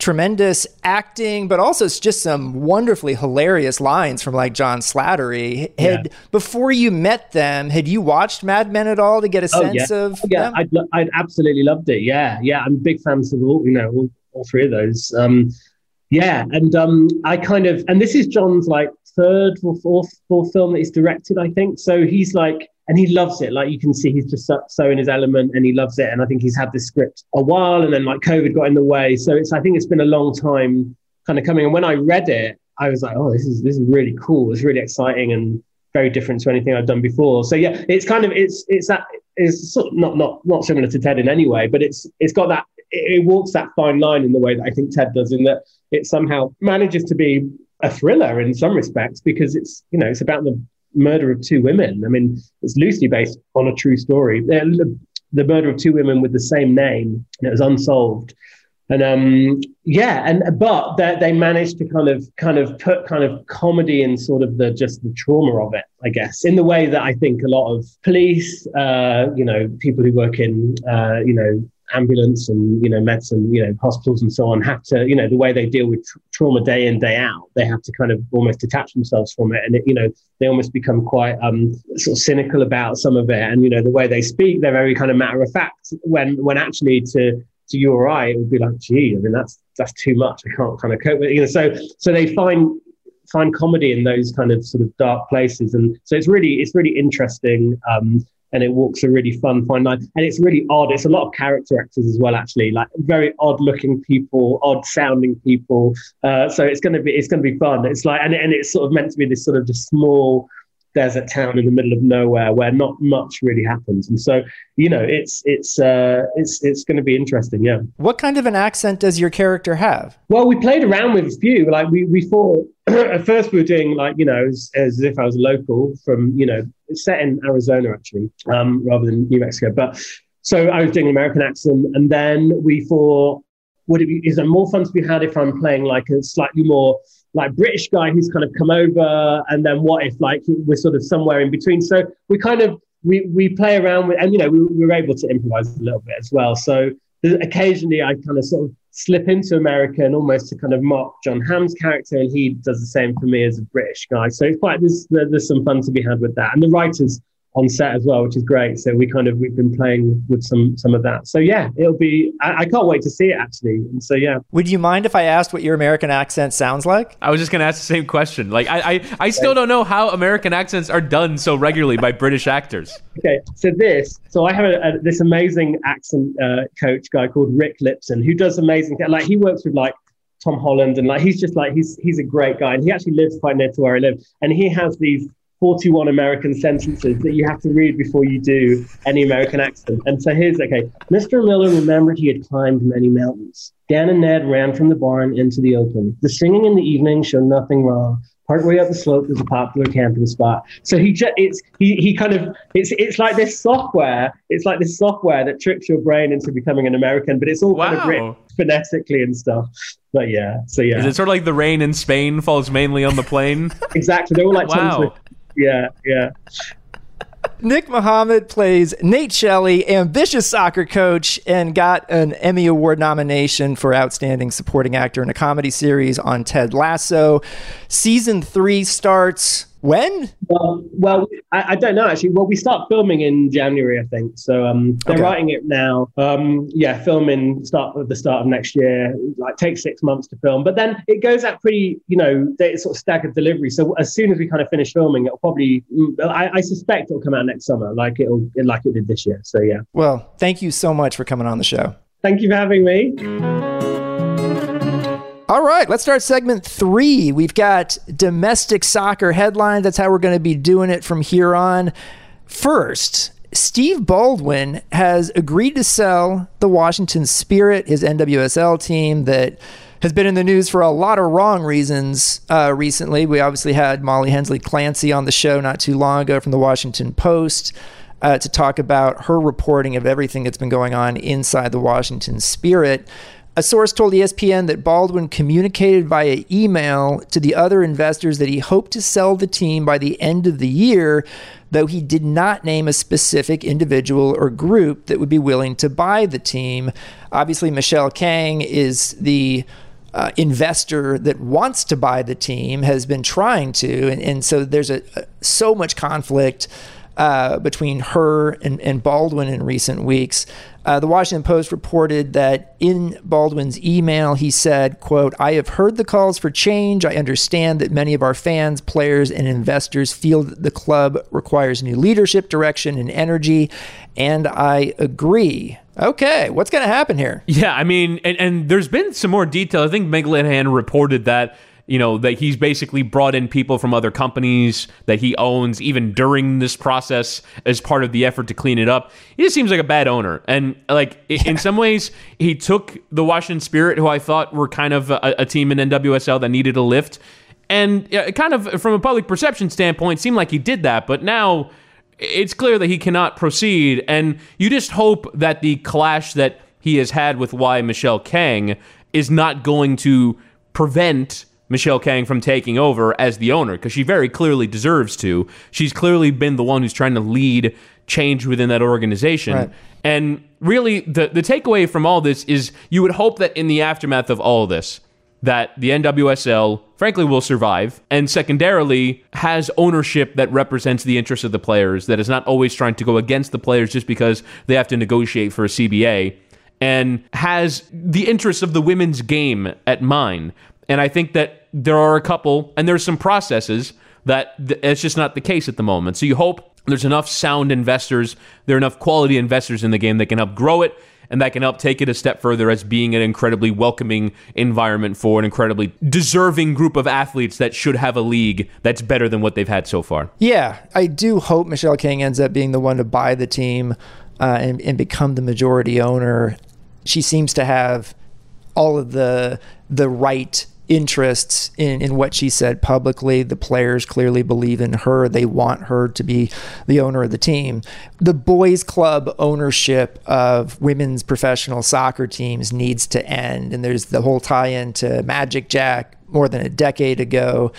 Speaker 1: tremendous acting, but also it's just some wonderfully hilarious lines from like John Slattery. Had yeah. Before you met them, had you watched Mad Men at all to get a
Speaker 3: oh,
Speaker 1: sense
Speaker 3: yeah.
Speaker 1: of
Speaker 3: oh, yeah,
Speaker 1: them?
Speaker 3: I'd, I'd absolutely loved it. Yeah, yeah, I'm big fans of all, you know, all, all three of those. Um, yeah, and um, I kind of, and this is John's like third or fourth, fourth film that he's directed, I think. So he's like, and he loves it. Like you can see he's just so, so in his element and he loves it. And I think he's had this script a while and then like COVID got in the way. So it's, I think it's been a long time kind of coming. And when I read it, I was like, oh, this is, this is really cool. It's really exciting and very different to anything I've done before. So yeah, it's kind of, it's, it's that, it's sort of not, not, not similar to Ted in any way, but it's, it's got that, it, it walks that fine line in the way that I think Ted does, in that it somehow manages to be a thriller in some respects, because it's, you know, it's about the murder of two women. I mean, it's loosely based on a true story. The, the murder of two women with the same name, and it was unsolved. And um, yeah, and but they, they managed to kind of kind of put kind of comedy in sort of the just the trauma of it, I guess, in the way that I think a lot of police, uh, you know, people who work in, uh, you know, ambulance and, you know, medicine, you know, hospitals and so on have to, you know, the way they deal with tra- trauma day in, day out, they have to kind of almost detach themselves from it. And, it, you know, they almost become quite um, sort of cynical about some of it. And, you know, the way they speak, they're very kind of matter of fact, when when actually to to you or I, it would be like, gee, I mean, that's that's too much. I can't kind of cope with it. You know, so so they find find comedy in those kind of sort of dark places. And so it's really, it's really interesting. Um, and it walks a really fun, fine line. And it's really odd. It's a lot of character actors as well, actually, like very odd looking people, odd sounding people. Uh, so it's going to be, it's going to be fun. It's like, and, and it's sort of meant to be this sort of just small desert town in the middle of nowhere where not much really happens. And so, you know, it's, it's, uh, it's, it's going to be interesting. Yeah.
Speaker 1: What kind of an accent does your character have?
Speaker 3: Well, we played around with a few, like we, we thought at first we were doing like, you know, as, as if I was a local from, you know, it's set in Arizona actually, um, rather than New Mexico. But so I was doing an American accent, and then we thought, would it be, is there more fun to be had if I'm playing like a slightly more like British guy who's kind of come over, and then what if like we're sort of somewhere in between? So we kind of, we we play around with, and you know, we, we were able to improvise a little bit as well. So occasionally I kind of sort of slip into American almost to kind of mock John Hamm's character, and he does the same for me as a British guy. So it's quite, there's, there's some fun to be had with that. And the writers on set as well, which is great. So we kind of, we've been playing with some some of that. So yeah, it'll be, I, I can't wait to see it actually. And so yeah.
Speaker 1: Would you mind if I asked what your American accent sounds like?
Speaker 2: I was just going to ask the same question. Like, I, I, I still don't know how American accents are done so regularly by British actors.
Speaker 3: Okay, so this, so I have a, a, this amazing accent uh, coach guy called Rick Lipson, who does amazing, like he works with like Tom Holland, and like he's just like, he's he's a great guy, and he actually lives quite near to where I live, and he has these forty-one American sentences that you have to read before you do any American accent. And so here's, okay, Mister Miller remembered he had climbed many mountains. Dan and Ned ran from the barn into the open. The singing in the evening showed nothing wrong. Partway up the slope is a popular camping spot. So he just, it's, he, he kind of, it's, it's like this software, it's like this software that tricks your brain into becoming an American, but it's all
Speaker 2: wow.
Speaker 3: kind of written phonetically and stuff. But yeah, so yeah.
Speaker 2: Is it sort of like the rain in Spain falls mainly on the plain?
Speaker 3: Exactly. They're all like,
Speaker 2: wow.
Speaker 3: Yeah, yeah.
Speaker 1: Nick Mohammed plays Nate Shelley, ambitious soccer coach, and got an Emmy Award nomination for Outstanding Supporting Actor in a Comedy Series on Ted Lasso. Season three starts when?
Speaker 3: Well, well, I, I don't know actually. Well, we start filming in January, I think. So um, they're
Speaker 1: okay.
Speaker 3: writing it now. Um, yeah, filming start at the start of next year. Like takes six months to film, but then it goes out pretty. You know, it's sort of staggered delivery. So as soon as we kind of finish filming, it'll probably. I, I suspect it'll come out next summer, like it'll like it did this year. So yeah.
Speaker 1: Well, thank you so much for coming on the show.
Speaker 3: Thank you for having me.
Speaker 1: All right, let's start segment three. We've got domestic soccer headlines. That's how we're going to be doing it from here on. First, Steve Baldwin has agreed to sell the Washington Spirit, his N W S L team that has been in the news for a lot of wrong reasons uh, recently. We obviously had Molly Hensley Clancy on the show not too long ago from the Washington Post uh, to talk about her reporting of everything that's been going on inside the Washington Spirit. A source told E S P N that Baldwin communicated via email to the other investors that he hoped to sell the team by the end of the year, though he did not name a specific individual or group that would be willing to buy the team. Obviously, Michelle Kang is the uh, investor that wants to buy the team has been trying to. And, and so there's a, a so much conflict uh, between her and, and Baldwin in recent weeks. Uh, the Washington Post reported that in Baldwin's email, he said, quote, "I have heard the calls for change. I understand that many of our fans, players, and investors feel that the club requires new leadership, direction, and energy, and I agree." Okay, what's going to happen here?
Speaker 2: Yeah, I mean, and, and there's been some more detail. I think Meg Linehan reported that, you know, that he's basically brought in people from other companies that he owns even during this process as part of the effort to clean it up. He just seems like a bad owner. And like yeah. in some ways, he took the Washington Spirit, who I thought were kind of a, a team in N W S L that needed a lift. And it kind of from a public perception standpoint, seemed like he did that. But now it's clear that he cannot proceed. And you just hope that the clash that he has had with Y. Michelle Kang is not going to prevent Michelle Kang from taking over as the owner, because she very clearly deserves to. She's clearly been the one who's trying to lead change within that organization. Right. And really, the, the takeaway from all this is you would hope that in the aftermath of all of this, that the N W S L, frankly, will survive, and secondarily, has ownership that represents the interests of the players, that is not always trying to go against the players just because they have to negotiate for a C B A, and has the interests of the women's game at mind. And I think that there are a couple, and there's some processes that th- it's just not the case at the moment. So you hope there's enough sound investors, there are enough quality investors in the game that can help grow it, and that can help take it a step further as being an incredibly welcoming environment for an incredibly deserving group of athletes that should have a league that's better than what they've had so far.
Speaker 1: Yeah, I do hope Michelle Kang ends up being the one to buy the team uh, and, and become the majority owner. She seems to have all of the the right interests in, in what she said publicly. The players clearly believe in her. They want her to be the owner of the team. The boys club ownership of women's professional soccer teams needs to end. And there's the whole tie-in to Magic Jack more than a decade ago.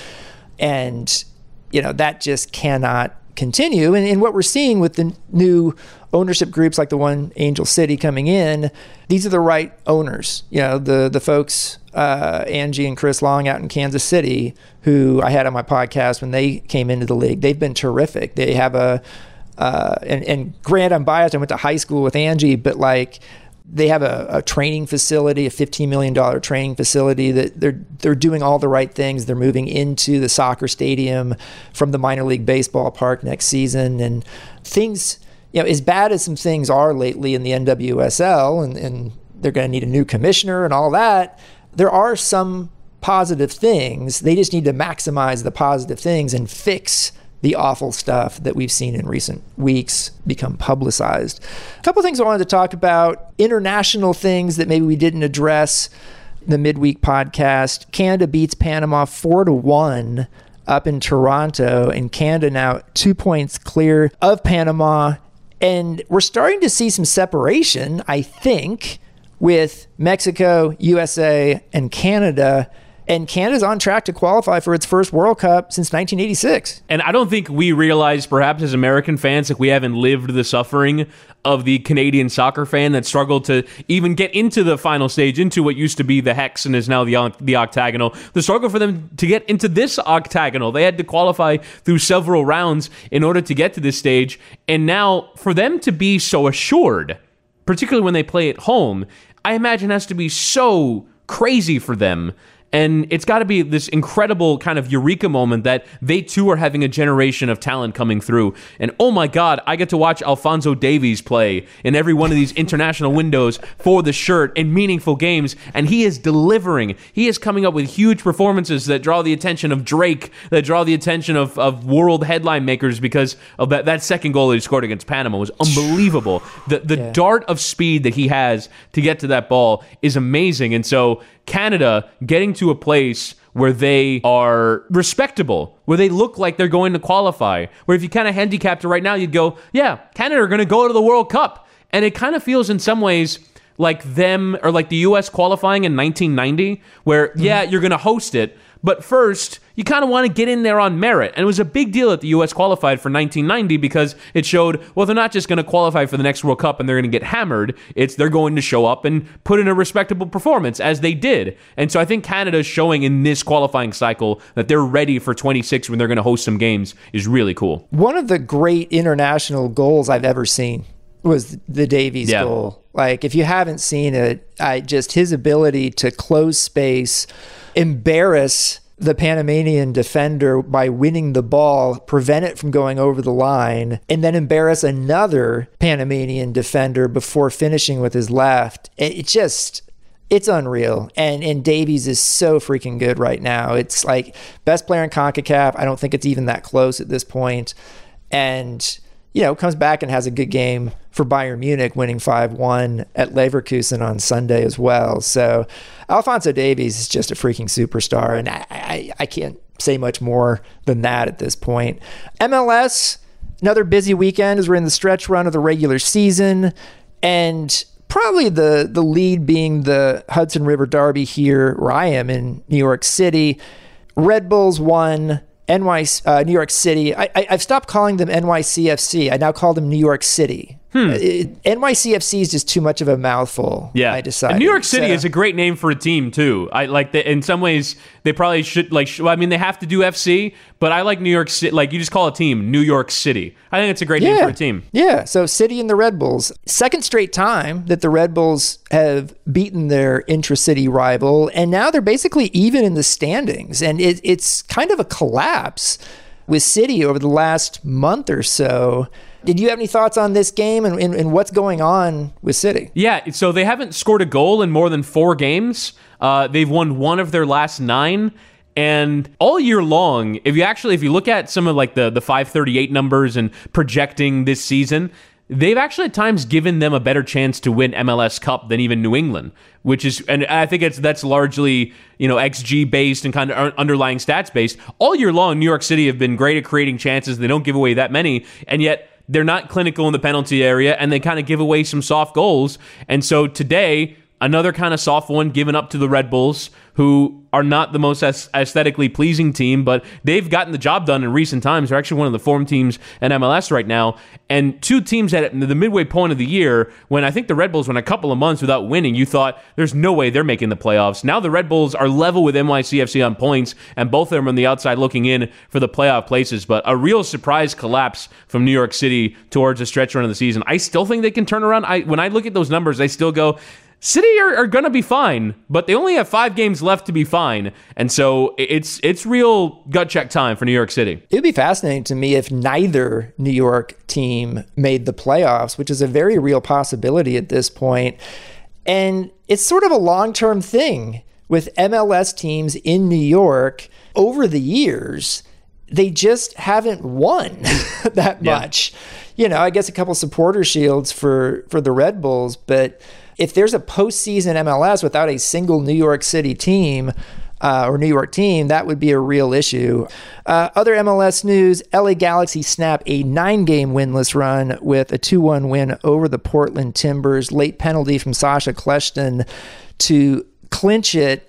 Speaker 1: And, you know, that just cannot continue. And, and what we're seeing with the new ownership groups like the one Angel City coming in, these are the right owners. You know, the the folks, uh, Angie and Chris Long out in Kansas City, who I had on my podcast when they came into the league. They've been terrific. They have a, uh, and, and Grant, I'm biased. I went to high school with Angie, but like they have a, a training facility, a fifteen million dollars training facility that they're they're doing all the right things. They're moving into the soccer stadium from the minor league baseball park next season, and things, you know, as bad as some things are lately in the N W S L, and, and they're going to need a new commissioner and all that, there are some positive things. They just need to maximize the positive things and fix the awful stuff that we've seen in recent weeks become publicized. A couple things I wanted to talk about, international things that maybe we didn't address in the midweek podcast. Canada beats Panama four to one up in Toronto, and Canada now two points clear of Panama. And we're starting to see some separation, I think, with Mexico, U S A, and Canada. And Canada's on track to qualify for its first World Cup since nineteen eighty-six.
Speaker 2: And I don't think we realize, perhaps as American fans, that we haven't lived the suffering of the Canadian soccer fan that struggled to even get into the final stage, into what used to be the hex and is now the, the octagonal. The struggle for them to get into this octagonal. They had to qualify through several rounds in order to get to this stage. And now for them to be so assured, particularly when they play at home, I imagine has to be so crazy for them. And it's got to be this incredible kind of eureka moment that they too are having a generation of talent coming through. And oh my God, I get to watch Alphonso Davies play in every one of these international windows for the shirt in meaningful games. And he is delivering. He is coming up with huge performances that draw the attention of Drake, that draw the attention of, of world headline makers, because of that, that second goal that he scored against Panama was unbelievable. The, the yeah. dart of speed that he has to get to that ball is amazing. And so Canada getting to a place where they are respectable, where they look like they're going to qualify, where if you kind of handicapped it right now, you'd go, yeah, Canada are going to go to the World Cup. And it kind of feels in some ways like them, or like the U S qualifying in nineteen ninety, where, mm-hmm. yeah, you're going to host it, But first, you kind of want to get in there on merit. And it was a big deal that the U S qualified for nineteen ninety because it showed, well, they're not just going to qualify for the next World Cup and they're going to get hammered. It's they're going to show up and put in a respectable performance, as they did. And so I think Canada's showing in this qualifying cycle that they're ready for twenty-six when they're going to host some games is really cool.
Speaker 1: One of the great international goals I've ever seen was the Davies
Speaker 2: yeah.
Speaker 1: goal. Like, if you haven't seen it, I just his ability to close space, embarrass the Panamanian defender by winning the ball, prevent it from going over the line, and then embarrass another Panamanian defender before finishing with his left. It, it just, it's unreal. And and Davies is so freaking good right now. It's like best player in CONCACAF. I don't think it's even that close at this point. And, you know, comes back and has a good game for Bayern Munich, winning five one at Leverkusen on Sunday as well. So Alphonso Davies is just a freaking superstar, and I, I, I can't say much more than that at this point. M L S, another busy weekend as we're in the stretch run of the regular season, and probably the, the lead being the Hudson River Derby here, where I am in New York City. Red Bulls won. N Y uh, New York City. I, I, I've stopped calling them N Y C F C. I now call them New York City. Hmm. It, N Y C F C is just too much of a mouthful.
Speaker 2: Yeah,
Speaker 1: I decided.
Speaker 2: And New York City
Speaker 1: so,
Speaker 2: is a great name for a team too. I like that. In some ways, they probably should like. Well, I mean, they have to do F C, but I like New York City. Like, you just call a team New York City. I think it's a great
Speaker 1: yeah,
Speaker 2: name for a team.
Speaker 1: Yeah. So City and the Red Bulls. Second straight time that the Red Bulls have beaten their intra-city rival, and now they're basically even in the standings. And it, it's kind of a collapse with City over the last month or so. Did you have any thoughts on this game and, and, and what's going on with City?
Speaker 2: Yeah, so they haven't scored a goal in more than four games. Uh, they've won one of their last nine. And all year long, if you actually, if you look at some of like the, the five thirty-eight numbers and projecting this season, they've actually at times given them a better chance to win M L S Cup than even New England, which is, and I think it's that's largely, you know, X G based and kind of underlying stats based. All year long, New York City have been great at creating chances. They don't give away that many, and yet they're not clinical in the penalty area, and they kind of give away some soft goals. And so today, another kind of soft one given up to the Red Bulls, who are not the most aesthetically pleasing team, but they've gotten the job done in recent times. They're actually one of the form teams in M L S right now. And two teams at the midway point of the year, when I think the Red Bulls went a couple of months without winning, you thought there's no way they're making the playoffs. Now the Red Bulls are level with N Y C F C on points, and both of them are on the outside looking in for the playoff places. But a real surprise collapse from New York City towards the stretch run of the season. I still think they can turn around. I, when I look at those numbers, I still go, City are, are going to be fine, but they only have five games left to be fine. And so it's it's real gut check time for New York City.
Speaker 1: It would be fascinating to me if neither New York team made the playoffs, which is a very real possibility at this point. And it's sort of a long-term thing with M L S teams in New York over the years. They just haven't won that
Speaker 2: yeah.
Speaker 1: much. You know, I guess a couple supporter shields for, for the Red Bulls, but if there's a postseason M L S without a single New York City team uh, or New York team, that would be a real issue. Uh, other M L S news, L A Galaxy snap a nine-game winless run with a two one win over the Portland Timbers. Late penalty from Sasha Kleshton to clinch it.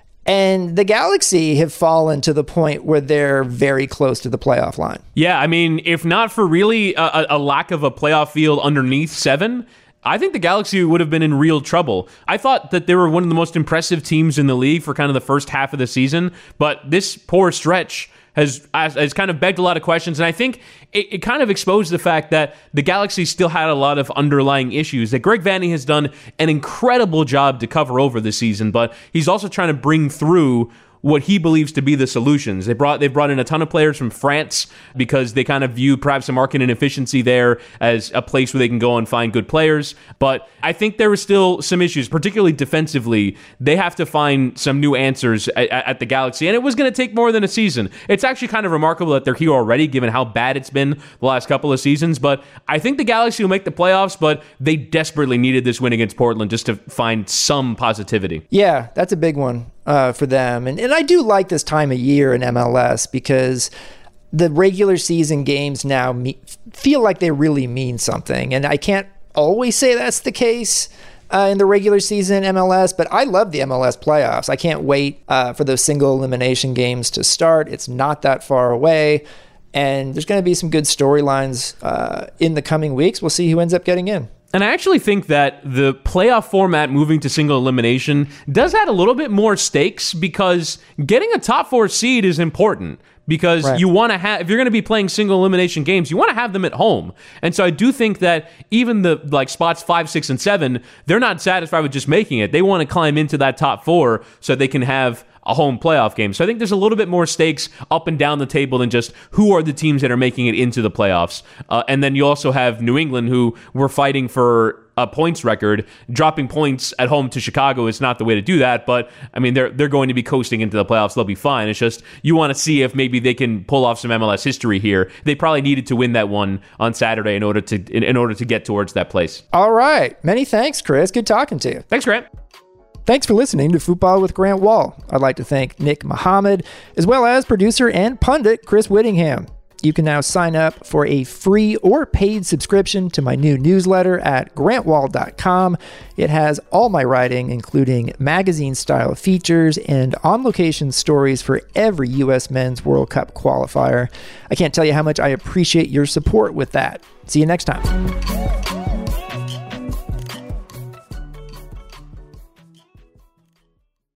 Speaker 1: And the Galaxy have fallen to the point where they're very close to the playoff line.
Speaker 2: Yeah, I mean, if not for really a, a lack of a playoff field underneath seven, I think the Galaxy would have been in real trouble. I thought that they were one of the most impressive teams in the league for kind of the first half of the season, but this poor stretch has has kind of begged a lot of questions, and I think it, it kind of exposed the fact that the Galaxy still had a lot of underlying issues that Greg Vanney has done an incredible job to cover over this season, but he's also trying to bring through what he believes to be the solutions. They brought they've brought in a ton of players from France because they kind of view perhaps a market inefficiency there as a place where they can go and find good players. But I think there are still some issues, particularly defensively. They have to find some new answers at, at the Galaxy, and it was going to take more than a season. It's actually kind of remarkable that they're here already, given how bad it's been the last couple of seasons. But I think the Galaxy will make the playoffs, but they desperately needed this win against Portland just to find some positivity.
Speaker 1: Yeah, that's a big one. Uh, for them. And and I do like this time of year in M L S because the regular season games now me- feel like they really mean something. And I can't always say that's the case uh, in the regular season M L S, but I love the M L S playoffs. I can't wait uh, for those single elimination games to start. It's not that far away, and there's going to be some good storylines uh, in the coming weeks. We'll see who ends up getting in.
Speaker 2: And I actually think that the playoff format moving to single elimination does add a little bit more stakes, because getting a top four seed is important. Because right. you want to have, if you're going to be playing single elimination games, you want to have them at home. And so I do think that even the like spots five, six, and seven, they're not satisfied with just making it. They want to climb into that top four so they can have a home playoff game. So I think there's a little bit more stakes up and down the table than just who are the teams that are making it into the playoffs. Uh, and then you also have New England, who were fighting for a points record. Dropping points at home to Chicago is not the way to do that, but I mean, they're they're going to be coasting into the playoffs. They'll be fine. It's just you want to see if maybe they can pull off some M L S history here. They probably needed to win that one on Saturday in order to in, in order to get towards that place.
Speaker 1: All right. Many thanks, Chris. Good talking to you.
Speaker 2: Thanks, Grant.
Speaker 1: Thanks for listening to Football with Grant Wahl. I'd like to thank Nick Mohammed, as well as producer and pundit Chris Whittingham. You can now sign up for a free or paid subscription to my new newsletter at grant wahl dot com. It has all my writing, including magazine-style features and on-location stories for every U S Men's World Cup qualifier. I can't tell you how much I appreciate your support with that. See you next time.